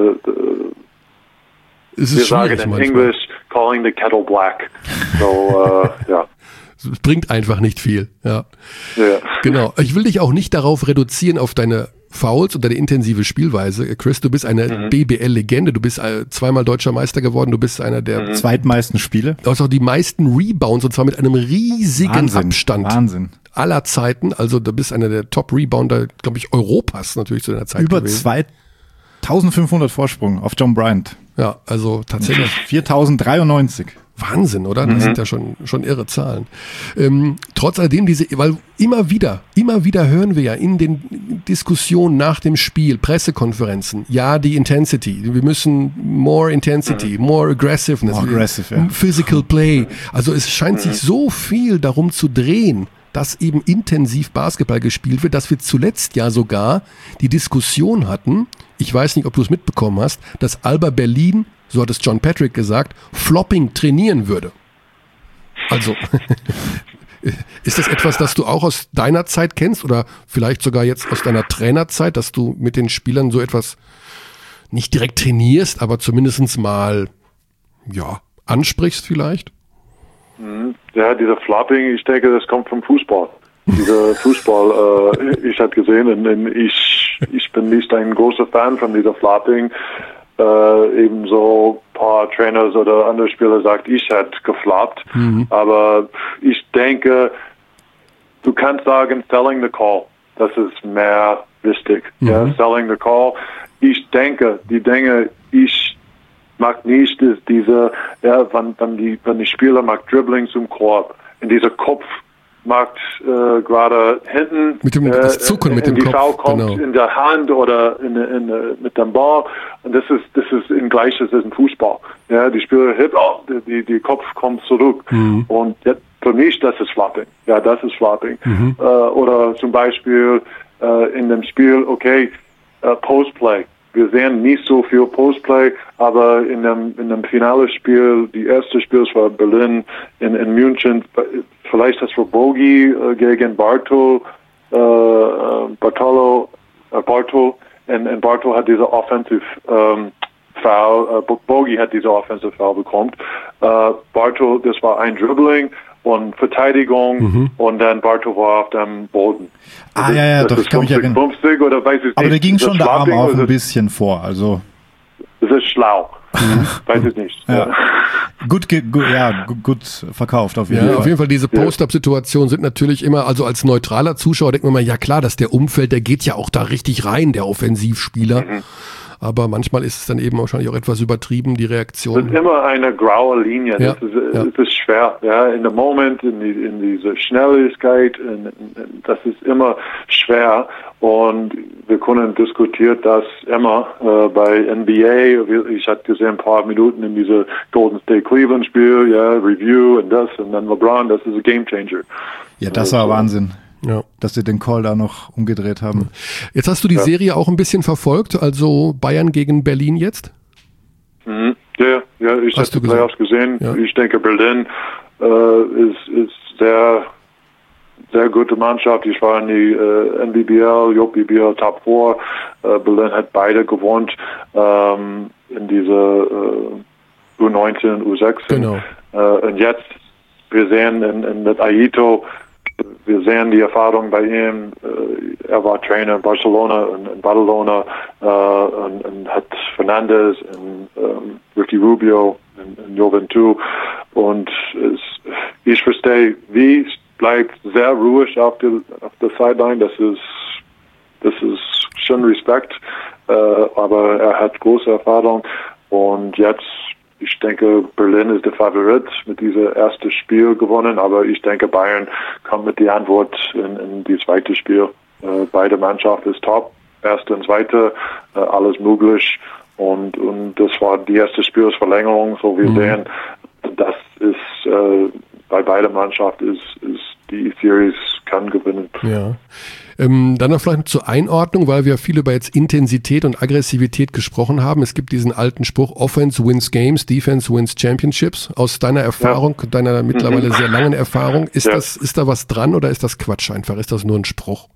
ist wir sagen in Englisch, calling the kettle black. So, Es bringt einfach nicht viel. Ja. Genau. Ich will dich auch nicht darauf reduzieren, auf deine Fouls und deine intensive Spielweise. Chris, du bist eine BBL-Legende, du bist zweimal deutscher Meister geworden, du bist einer der zweitmeisten Spiele. Du hast auch die meisten Rebounds und zwar mit einem riesigen Abstand aller Zeiten. Also du bist einer der Top-Rebounder, glaube ich, Europas natürlich zu deiner Zeit über gewesen. 2500 Vorsprung auf John Bryant. Ja, also tatsächlich. 4093. Wahnsinn, oder? Das sind ja schon irre Zahlen. Trotz alledem weil immer wieder hören wir ja in den Diskussionen nach dem Spiel, Pressekonferenzen, die Intensity, wir müssen more Intensity, more aggressiveness, physical play. Also es scheint sich so viel darum zu drehen, dass eben intensiv Basketball gespielt wird, dass wir zuletzt ja sogar die Diskussion hatten, ich weiß nicht, ob du es mitbekommen hast, dass Alba Berlin, so hat es John Patrick gesagt, Flopping trainieren würde. Also, ist das etwas, das du auch aus deiner Zeit kennst oder vielleicht sogar jetzt aus deiner Trainerzeit, dass du mit den Spielern so etwas nicht direkt trainierst, aber zumindest mal, ansprichst vielleicht? Ja, dieser Flopping, ich denke, das kommt vom Fußball. Dieser Fußball, ich habe gesehen, und ich bin nicht ein großer Fan von dieser Flopping. Ebenso ein paar Trainers oder andere Spieler sagt, ich hätte gefloppt. Aber ich denke, du kannst sagen, selling the call. Das ist mehr wichtig. Selling the call. Ich denke, die Dinge, ich mag nicht, ist diese, wenn die Spieler mag Dribbling zum Korb, in dieser Kopf macht gerade hinten mit dem das Zucken mit dem die Kopf, Foul kommt in der Hand oder mit dem Ball und das ist in Gleiches als im Fußball. Ja, die Spieler die Kopf kommt zurück und jetzt, für mich das ist Flopping. Ja, das ist Flopping. Oder zum Beispiel in dem Spiel, Postplay. Wir sehen nicht so viel Postplay, aber in dem Finale-Spiel, die erste Spiel war Berlin in München, vielleicht das war Bogi gegen Bartol, und Bartol hat diese Offensive Foul, Bogi hat diese Offensive Foul bekommen. Bartol, das war ein Dribbling und Verteidigung und dann Bartol war auf dem Boden. Das kann mich erinnern. 50 oder weiß ich nicht. Aber da ging schon der Arm auch ein bisschen vor, also. Das ist schlau. Weiß ich nicht. Ja. Gut verkauft auf jeden Fall. Auf jeden Fall diese Post-Up-Situationen sind natürlich immer, also als neutraler Zuschauer denkt man mal, ja klar, dass der Umfeld, der geht ja auch da richtig rein, der Offensivspieler. aber manchmal ist es dann eben wahrscheinlich auch etwas übertrieben, die Reaktion. Es ist immer eine graue Linie, das ist schwer. Ja, in dem Moment, in diese Schnelligkeit, das ist immer schwer und wir können diskutieren das immer bei NBA. Ich hatte gesehen ein paar Minuten in diese Golden State Cleveland Spiel, Review und dann LeBron, das ist ein Game Changer. Ja, das war Wahnsinn. Ja. Dass sie den Call da noch umgedreht haben. Jetzt hast du die Serie auch ein bisschen verfolgt, also Bayern gegen Berlin jetzt? Mhm. Ja, ich habe die Playoffs gesehen. Ja. Ich denke, Berlin ist sehr, sehr gute Mannschaft. Ich war in die NBBL, JBL Top 4. Berlin hat beide gewonnen in diese U19, U16. Genau. Und jetzt, wir sehen in das Aito, wir sehen die Erfahrung bei ihm. Er war Trainer in Barcelona und in Badalona und hat Fernandes und Ricky Rubio in Juventud. Und ich verstehe, wie bleibt sehr ruhig auf der Sideline. Das ist schon Respekt, aber er hat große Erfahrung. Und jetzt, ich denke, Berlin ist der Favorit mit diesem ersten Spiel gewonnen, aber ich denke, Bayern kommt mit der Antwort in die zweite Spiel. Beide Mannschaften ist top, erste und zweite, alles möglich und das war die erste Spielsverlängerung, so wir sehen, das ist bei beiden Mannschaften ist die Series kann gewinnen. Ja. Dann noch vielleicht zur Einordnung, weil wir viel über jetzt Intensität und Aggressivität gesprochen haben. Es gibt diesen alten Spruch, Offense wins Games, Defense wins Championships. Aus deiner Erfahrung, deiner mittlerweile sehr langen Erfahrung, ist da was dran oder ist das Quatsch einfach? Ist das nur ein Spruch?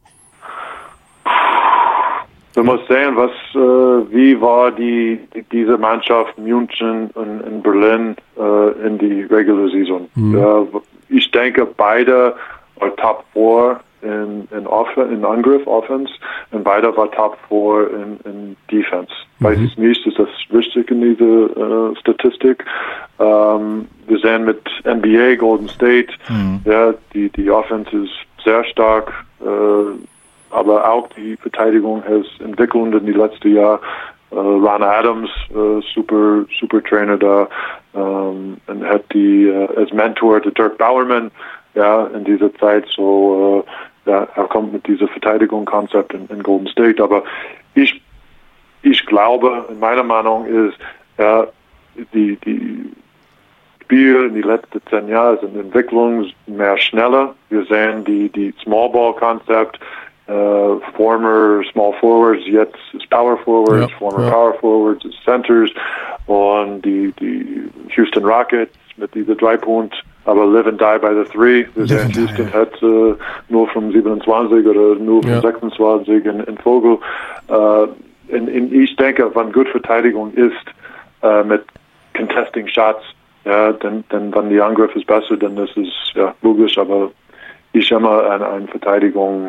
Du musst sehen, wie war diese Mannschaft München und in Berlin in die Regular Season. Ich denke, beide war Top 4 in Angriff, Offense, und beide war Top 4 in Defense. Weiß ich nicht, ist das richtig in diese Statistik? Wir sehen mit NBA, Golden State, die Offense ist sehr stark, aber auch die Verteidigung hat entwickelt in die letzten Jahr. Ron Adams, super Trainer da, und hat als Mentor der Dirk Bowerman, in dieser Zeit, so, er kommt mit diesem Verteidigungskonzept in Golden State, aber ich glaube, in meiner Meinung ist, die Spiele in die letzten 10 Jahre sind Entwicklung mehr schneller. Wir sehen die Small Ball Konzept, former Small Forwards, jetzt ist Power Forwards, former Power Forwards ist Centers und die Houston Rockets mit dieser 3-Punkt, aber live and die by the 3. Wir sehen, Houston hat nur von 27 oder nur von 26 in Vogel. Ich denke, wenn gut Verteidigung ist mit Contesting Shots, dann wenn die Angriff ist besser, dann ist es logisch, aber ich immer eine Verteidigung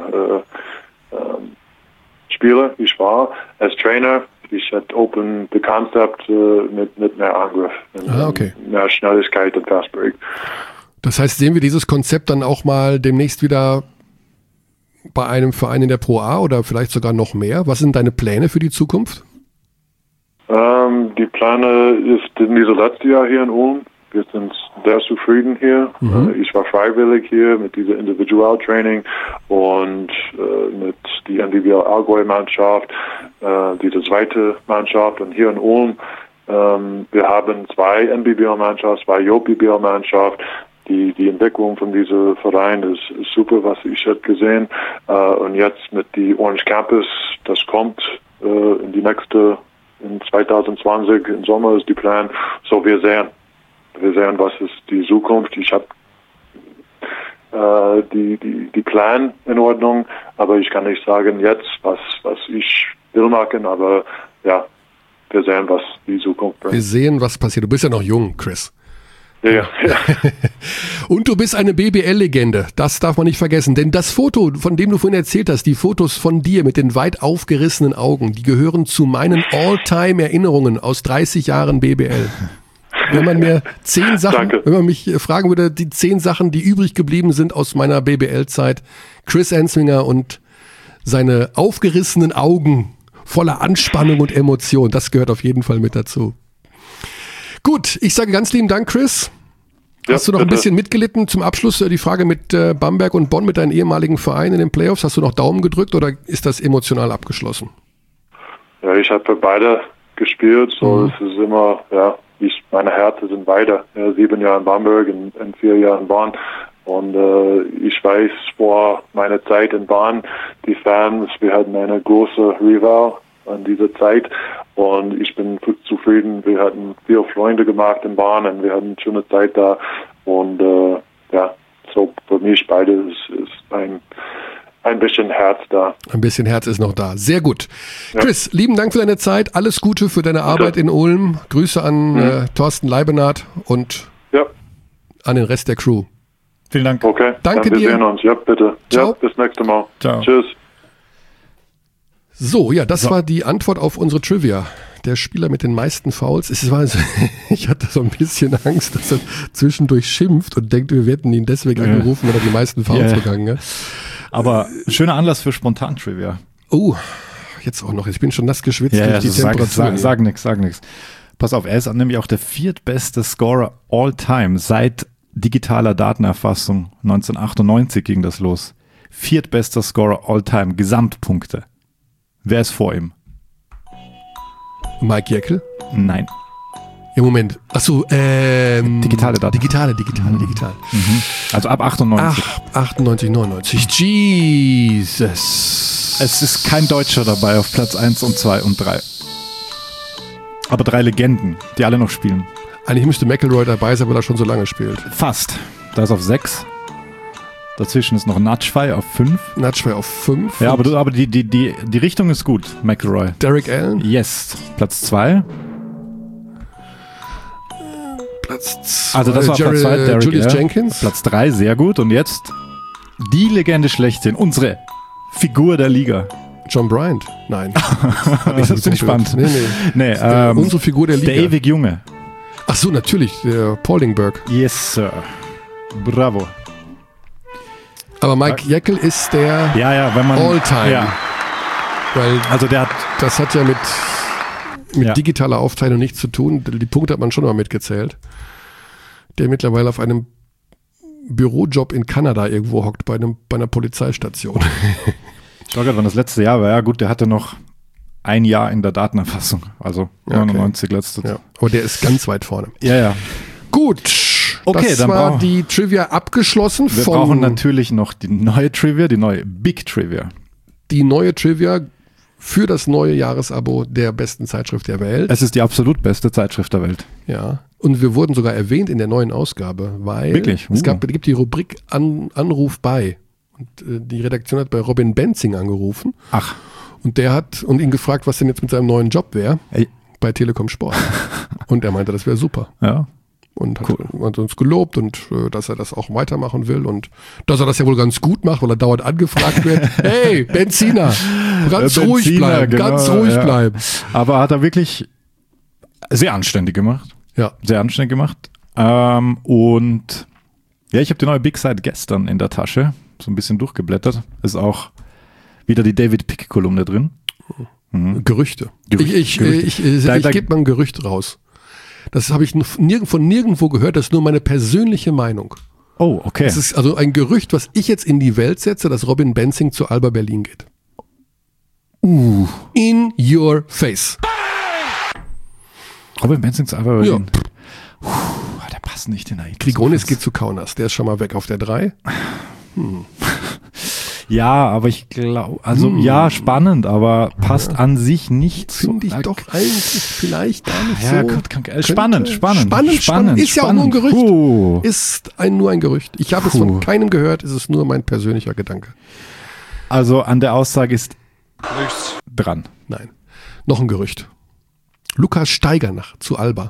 Spieler. Ich war als Trainer. Ich hatte open the concept mit mehr Angriff, mehr Schnelligkeit und Fast Break. Das heißt, sehen wir dieses Konzept dann auch mal demnächst wieder bei einem Verein in der Pro A oder vielleicht sogar noch mehr? Was sind deine Pläne für die Zukunft? Die Pläne ist in diesem letzten Jahr hier in Ulm. Wir sind sehr zufrieden hier. Ich war freiwillig hier mit dieser Individualtraining und mit der NBBL Allgäu-Mannschaft, diese zweite Mannschaft und hier in Ulm. Wir haben 2 NBBL-Mannschaften, 2 JBL-Mannschaften. Die Entwicklung von diesem Verein ist super, was ich habe gesehen. Und jetzt mit die Orange Campus, das kommt in 2020, im Sommer ist die Plan. So wir sehen, was ist die Zukunft. Ich habe die Plan in Ordnung, aber ich kann nicht sagen jetzt, was ich will machen, aber wir sehen, was die Zukunft bringt. Wir sehen, was passiert. Du bist ja noch jung, Chris. Ja. Und du bist eine BBL-Legende, das darf man nicht vergessen, denn das Foto, von dem du vorhin erzählt hast, die Fotos von dir mit den weit aufgerissenen Augen, die gehören zu meinen All-Time-Erinnerungen aus 30 Jahren BBL. Wenn man mir 10 Sachen, wenn man mich fragen würde, die 10 Sachen, die übrig geblieben sind aus meiner BBL-Zeit, Chris Ensminger und seine aufgerissenen Augen voller Anspannung und Emotion. Das gehört auf jeden Fall mit dazu. Gut, ich sage ganz lieben Dank, Chris. Hast du noch ein bisschen mitgelitten? Zum Abschluss die Frage mit Bamberg und Bonn, mit deinen ehemaligen Vereinen in den Playoffs. Hast du noch Daumen gedrückt oder ist das emotional abgeschlossen? Ja, ich habe für beide gespielt. So, es ist immer, meine Härte sind beide. 7 Jahre in Bamberg und 4 Jahre in Bonn. Und ich weiß, vor meiner Zeit in Bonn, die Fans, wir hatten eine große Rival an dieser Zeit. Und ich bin zufrieden. Wir hatten viele Freunde gemacht in Bonn und wir hatten eine schöne Zeit da. Und so für mich beide ist ein bisschen Herz da. Ein bisschen Herz ist noch da. Sehr gut. Ja. Chris, lieben Dank für deine Zeit. Alles Gute für deine Arbeit in Ulm. Grüße an Thorsten Leibenath und an den Rest der Crew. Vielen Dank. Okay, danke dir. Wir sehen uns. Ja, bitte. Ciao. Ja, bis nächstes Mal. Ciao. Tschüss. So, das war die Antwort auf unsere Trivia. Der Spieler mit den meisten Fouls. Ich hatte so ein bisschen Angst, dass er zwischendurch schimpft und denkt, wir hätten ihn deswegen angerufen, weil er die meisten Fouls begangen hat. Aber schöner Anlass für Spontan-Trivia. Oh, jetzt auch noch. Ich bin schon nass geschwitzt durch die Temperatur. Sag nix. Pass auf, er ist nämlich auch der 4. beste Scorer all time seit digitaler Datenerfassung. 1998 ging das los. 4. bester Scorer all time, Gesamtpunkte. Wer ist vor ihm? Mike Jekyll? Nein. Im Moment. Achso, digitale Daten. Digital. Also ab 98. 98, 99. Jesus. Es ist kein Deutscher dabei auf Platz 1 und 2 und 3. Aber 3 Legenden, die alle noch spielen. Eigentlich müsste McIlroy dabei sein, weil er schon so lange spielt. Fast. Da ist auf 6. Dazwischen ist noch Natschwey auf 5. Natschwey auf 5. Ja, aber die Richtung ist gut, McIlroy. Derek Allen? Yes. Platz 2. Platz 2. Also das war Platz 2, Derek Julius Allen. Jenkins. Platz 3, sehr gut. Und jetzt die Legende schlechthin, unsere Figur der Liga. John Bryant? Nein. Das finde ich spannend. Nee, unsere Figur der Liga. Der ewig Junge. Ach so, natürlich, der Paulingberg. Yes, Sir. Bravo. Aber Mike Jekyll ist der wenn man All-Time. Ja. Weil also das hat ja mit digitaler Aufteilung nichts zu tun. Die Punkte hat man schon mal mitgezählt. Der mittlerweile auf einem Bürojob in Kanada irgendwo hockt, bei einer Polizeistation. Ich glaube, wann das letzte Jahr war. Ja gut, der hatte noch ein Jahr in der Datenerfassung. Also 99 letztes. Ja. Aber der ist ganz weit vorne. Ja. Gut. Okay, das dann war die Trivia abgeschlossen. Wir brauchen natürlich noch die neue Trivia, die neue Big Trivia. Die neue Trivia für das neue Jahresabo der besten Zeitschrift der Welt. Es ist die absolut beste Zeitschrift der Welt. Ja, und wir wurden sogar erwähnt in der neuen Ausgabe, weil Wirklich? Es gibt die Rubrik Anruf bei. Und die Redaktion hat bei Robin Benzing angerufen. Ach. Und der hat ihn gefragt, was denn jetzt mit seinem neuen Job wäre bei Telekom Sport. Und er meinte, das wäre super. Ja. Und hat uns gelobt und dass er das auch weitermachen will und dass er das ja wohl ganz gut macht, weil er dauernd angefragt wird. Hey, Benziner, ganz ruhig bleiben, ganz ruhig bleiben. Aber hat er wirklich sehr anständig gemacht. Ja. Sehr anständig gemacht. Und ich habe die neue Big Side gestern in der Tasche, so ein bisschen durchgeblättert. Ist auch wieder die David Pick-Kolumne drin. Gerüchte. Ich gebe mal ein Gerücht raus. Das habe ich von nirgendwo gehört, das ist nur meine persönliche Meinung. Oh, okay. Das ist also ein Gerücht, was ich jetzt in die Welt setze, dass Robin Benzing zu Alba Berlin geht. In your face. Robin Benzing zu Alba Berlin? Ja. Der passt nicht in der Grigonis geht zu Kaunas, der ist schon mal weg auf der 3. Ja, aber ich glaube, spannend, aber passt an sich nicht so. Finde ich doch eigentlich vielleicht gar nicht so. Spannend. Ist ja auch nur ein Gerücht. Ist nur ein Gerücht. Ich habe es von keinem gehört, es ist nur mein persönlicher Gedanke. Also an der Aussage ist nichts dran. Nein. Noch ein Gerücht. Lukas Steigernach zu Alba.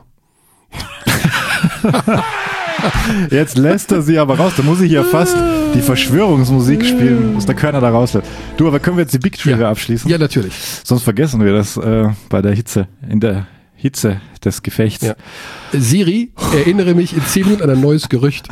Jetzt lässt er sie aber raus. Da muss ich ja fast die Verschwörungsmusik spielen, was der Körner da rauslässt. Du, aber können wir jetzt die Big Trivia abschließen? Ja, natürlich. Sonst vergessen wir das in der Hitze des Gefechts. Ja. Siri, erinnere mich in 10 Minuten an ein neues Gerücht.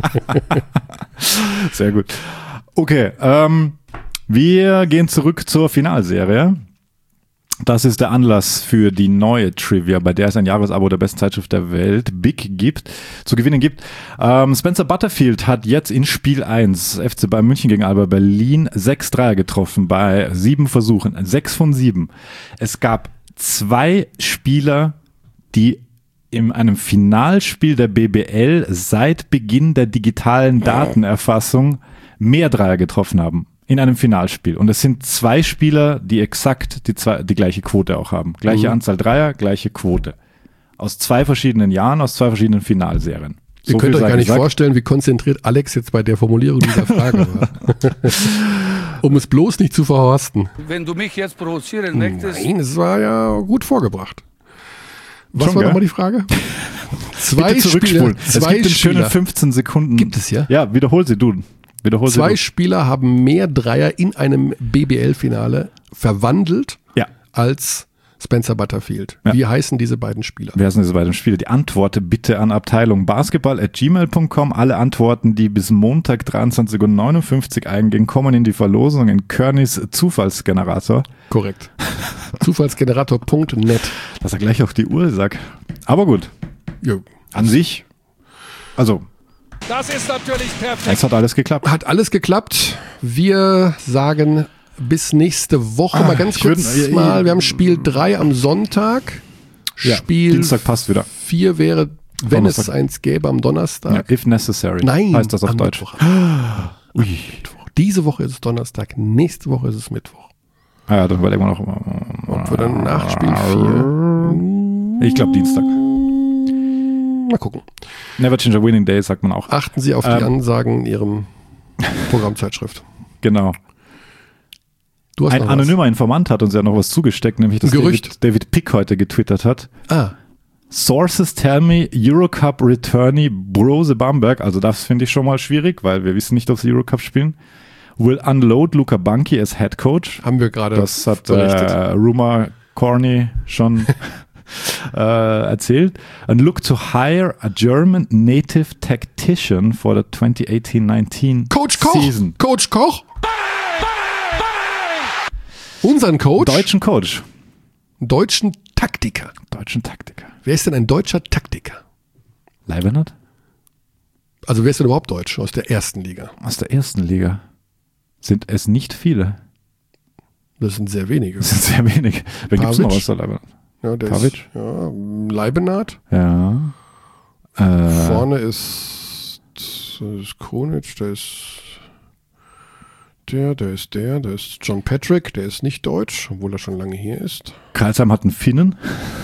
Sehr gut. Okay, wir gehen zurück zur Finalserie. Das ist der Anlass für die neue Trivia, bei der es ein Jahresabo der besten Zeitschrift der Welt, Big, zu gewinnen gibt. Spencer Butterfield hat jetzt in Spiel 1 FC Bayern München gegen Alba Berlin 6 Dreier getroffen bei 7 Versuchen, 6 von 7. Es gab 2 Spieler, die in einem Finalspiel der BBL seit Beginn der digitalen Datenerfassung mehr Dreier getroffen haben. In einem Finalspiel. Und es sind 2 Spieler, die exakt die gleiche Quote auch haben. Gleiche Anzahl Dreier, gleiche Quote. Aus 2 verschiedenen Jahren, aus 2 verschiedenen Finalserien. Ihr könnt euch gar nicht vorstellen, wie konzentriert Alex jetzt bei der Formulierung dieser Frage war. Um es bloß nicht zu verhorsten. Wenn du mich jetzt provozieren möchtest. Nein, es war ja gut vorgebracht. Was war nochmal die Frage? 2 Spieler. Es gibt in schönen 15 Sekunden. Gibt es ja? Ja, wiederhol sie, du. 2 Spieler haben mehr Dreier in einem BBL-Finale verwandelt als Spencer Butterfield. Ja. Wie heißen diese beiden Spieler? Die Antworten bitte an abteilung_basketball@gmail.com. Alle Antworten, die bis Montag 23:59 Uhr eingehen, kommen in die Verlosung in Környs Zufallsgenerator. Korrekt. Zufallsgenerator.net. Dass er gleich auf die Uhr sagt. Aber gut. Jo. An sich, also... Das ist natürlich perfekt. Es hat alles geklappt. Hat alles geklappt. Wir sagen bis nächste Woche mal ganz kurz wir haben Spiel 3 am Sonntag. Spiel Dienstag passt wieder. 4 wäre, wenn Donnerstag. Es eins gäbe, am Donnerstag. Ja, if necessary. Nein, heißt das auf Deutsch. Mittwoch. Diese Woche ist es Donnerstag, nächste Woche ist es Mittwoch. Ja, dann überlegen wir noch. Und wir dann nach Spiel 4. Ich glaube Dienstag. Mal gucken. Never change a winning day, sagt man auch. Achten Sie auf die Ansagen in Ihrem Programmzeitschrift. Genau. Ein anonymer Informant hat uns ja noch was zugesteckt, nämlich dass David Pick heute getwittert hat. Sources tell me Eurocup returnee Brose Bamberg, also das finde ich schon mal schwierig, weil wir wissen nicht, ob sie Eurocup spielen, will unload Luca Banchi as Head Coach. Haben wir gerade Das hat Rumor Corny schon erzählt. And look to hire a German native tactician for the 2018-19 Coach Koch. Season. Coach Koch. Unseren Coach? Deutschen Coach. Deutschen Taktiker. Wer ist denn ein deutscher Taktiker? Leibenhardt? Also wer ist denn überhaupt deutsch aus der ersten Liga? Aus der ersten Liga sind es nicht viele. Das sind sehr wenige. Wer gibt es noch aus der Leibenhardt? Ja, Pavic? Leibenhardt. Ja. Vorne ist Kronic, der ist John Patrick, der ist nicht deutsch, obwohl er schon lange hier ist. Karlsheim hat einen Finnen.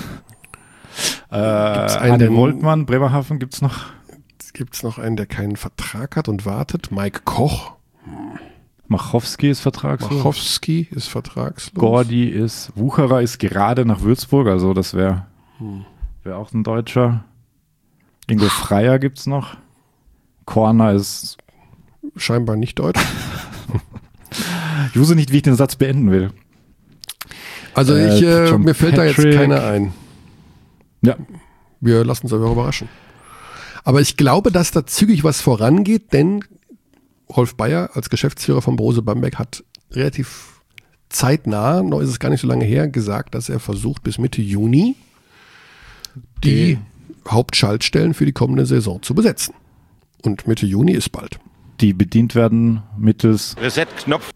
Einen Woltmann, Bremerhaven gibt's noch. Gibt's noch einen, der keinen Vertrag hat und wartet? Mike Koch. Machowski ist vertragslos. Wucherer ist gerade nach Würzburg, also das wäre auch ein Deutscher. Ingo Freier gibt's noch. Korner ist scheinbar nicht deutsch. Ich wusste nicht, wie ich den Satz beenden will. Also mir fällt da jetzt keiner ein. Ja. Wir lassen uns aber überraschen. Aber ich glaube, dass da zügig was vorangeht, denn Rolf Bayer als Geschäftsführer von Brose Bamberg hat relativ zeitnah, noch ist es gar nicht so lange her, gesagt, dass er versucht, bis Mitte Juni die Hauptschaltstellen für die kommende Saison zu besetzen. Und Mitte Juni ist bald. Die bedient werden mittels Reset-Knopf.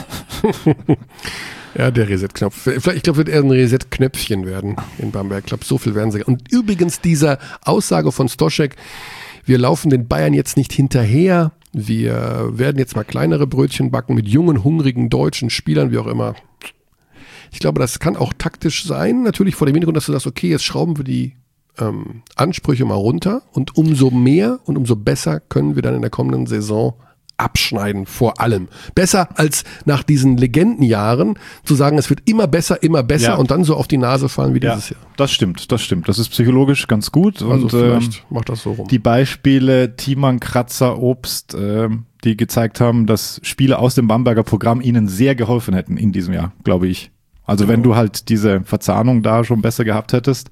Ja, der Reset-Knopf. Ich glaube, wird eher ein Reset-Knöpfchen werden in Bamberg. Ich glaube, so viel werden sie. Und übrigens dieser Aussage von Stoschek, wir laufen den Bayern jetzt nicht hinterher, wir werden jetzt mal kleinere Brötchen backen mit jungen, hungrigen deutschen Spielern, wie auch immer. Ich glaube, das kann auch taktisch sein, natürlich vor dem Hintergrund, dass du sagst, okay, jetzt schrauben wir die Ansprüche mal runter und umso mehr und umso besser können wir dann in der kommenden Saison abschneiden, vor allem. Besser als nach diesen Legendenjahren zu sagen, es wird immer besser und dann so auf die Nase fallen wie dieses Jahr. Das stimmt. Das ist psychologisch ganz gut. Also und vielleicht macht das so rum. Die Beispiele Thiemann, Kratzer, Obst, die gezeigt haben, dass Spiele aus dem Bamberger Programm ihnen sehr geholfen hätten in diesem Jahr, glaube ich. Also wenn du halt diese Verzahnung da schon besser gehabt hättest,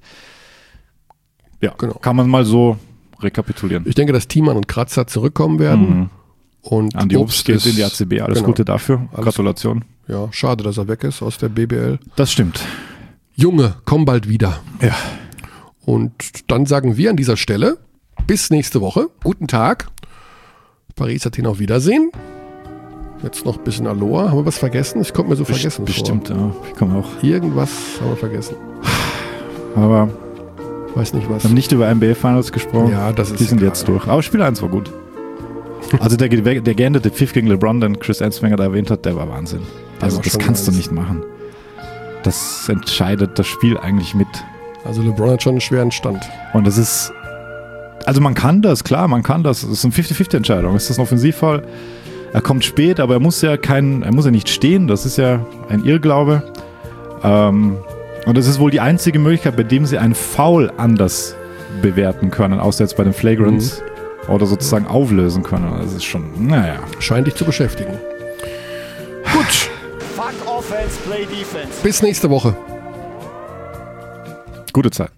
kann man mal so rekapitulieren. Ich denke, dass Thiemann und Kratzer zurückkommen werden. Und Andi Obst geht in die ACB. Alles Gute dafür. Gratulation. Ja, schade, dass er weg ist aus der BBL. Das stimmt. Junge, komm bald wieder. Ja. Und dann sagen wir an dieser Stelle, bis nächste Woche. Guten Tag. Paris Athen, auf Wiedersehen. Jetzt noch ein bisschen Aloha. Haben wir was vergessen? Ich konnte mir so vergessen Bestimmt, vor. ja. Ich komme auch. Irgendwas haben wir vergessen. Aber weiß nicht was. wir haben nicht über NBA Finals gesprochen. Ja, das ist Die sind egal. jetzt durch. Aber Spiel 1 war gut. Also der geendete Pfiff gegen LeBron, den Chris Ensminger da erwähnt hat, der war Wahnsinn. Also war das schon kannst du Wahnsinn. nicht machen. Das entscheidet das Spiel eigentlich mit. Also LeBron hat schon einen schweren Stand. Und das ist, also man kann das, klar, man kann das. Es ist eine 50-50-Entscheidung. Ist das ein Offensivfall? Er kommt spät, aber er muss ja nicht stehen. Das ist ja ein Irrglaube. Und das ist wohl die einzige Möglichkeit, bei dem sie einen Foul anders bewerten können, außer jetzt bei den Flagrants oder sozusagen auflösen können. Das ist schon, naja. Scheint dich zu beschäftigen. Gut. Fuck Offense, play Defense. Bis nächste Woche. Gute Zeit.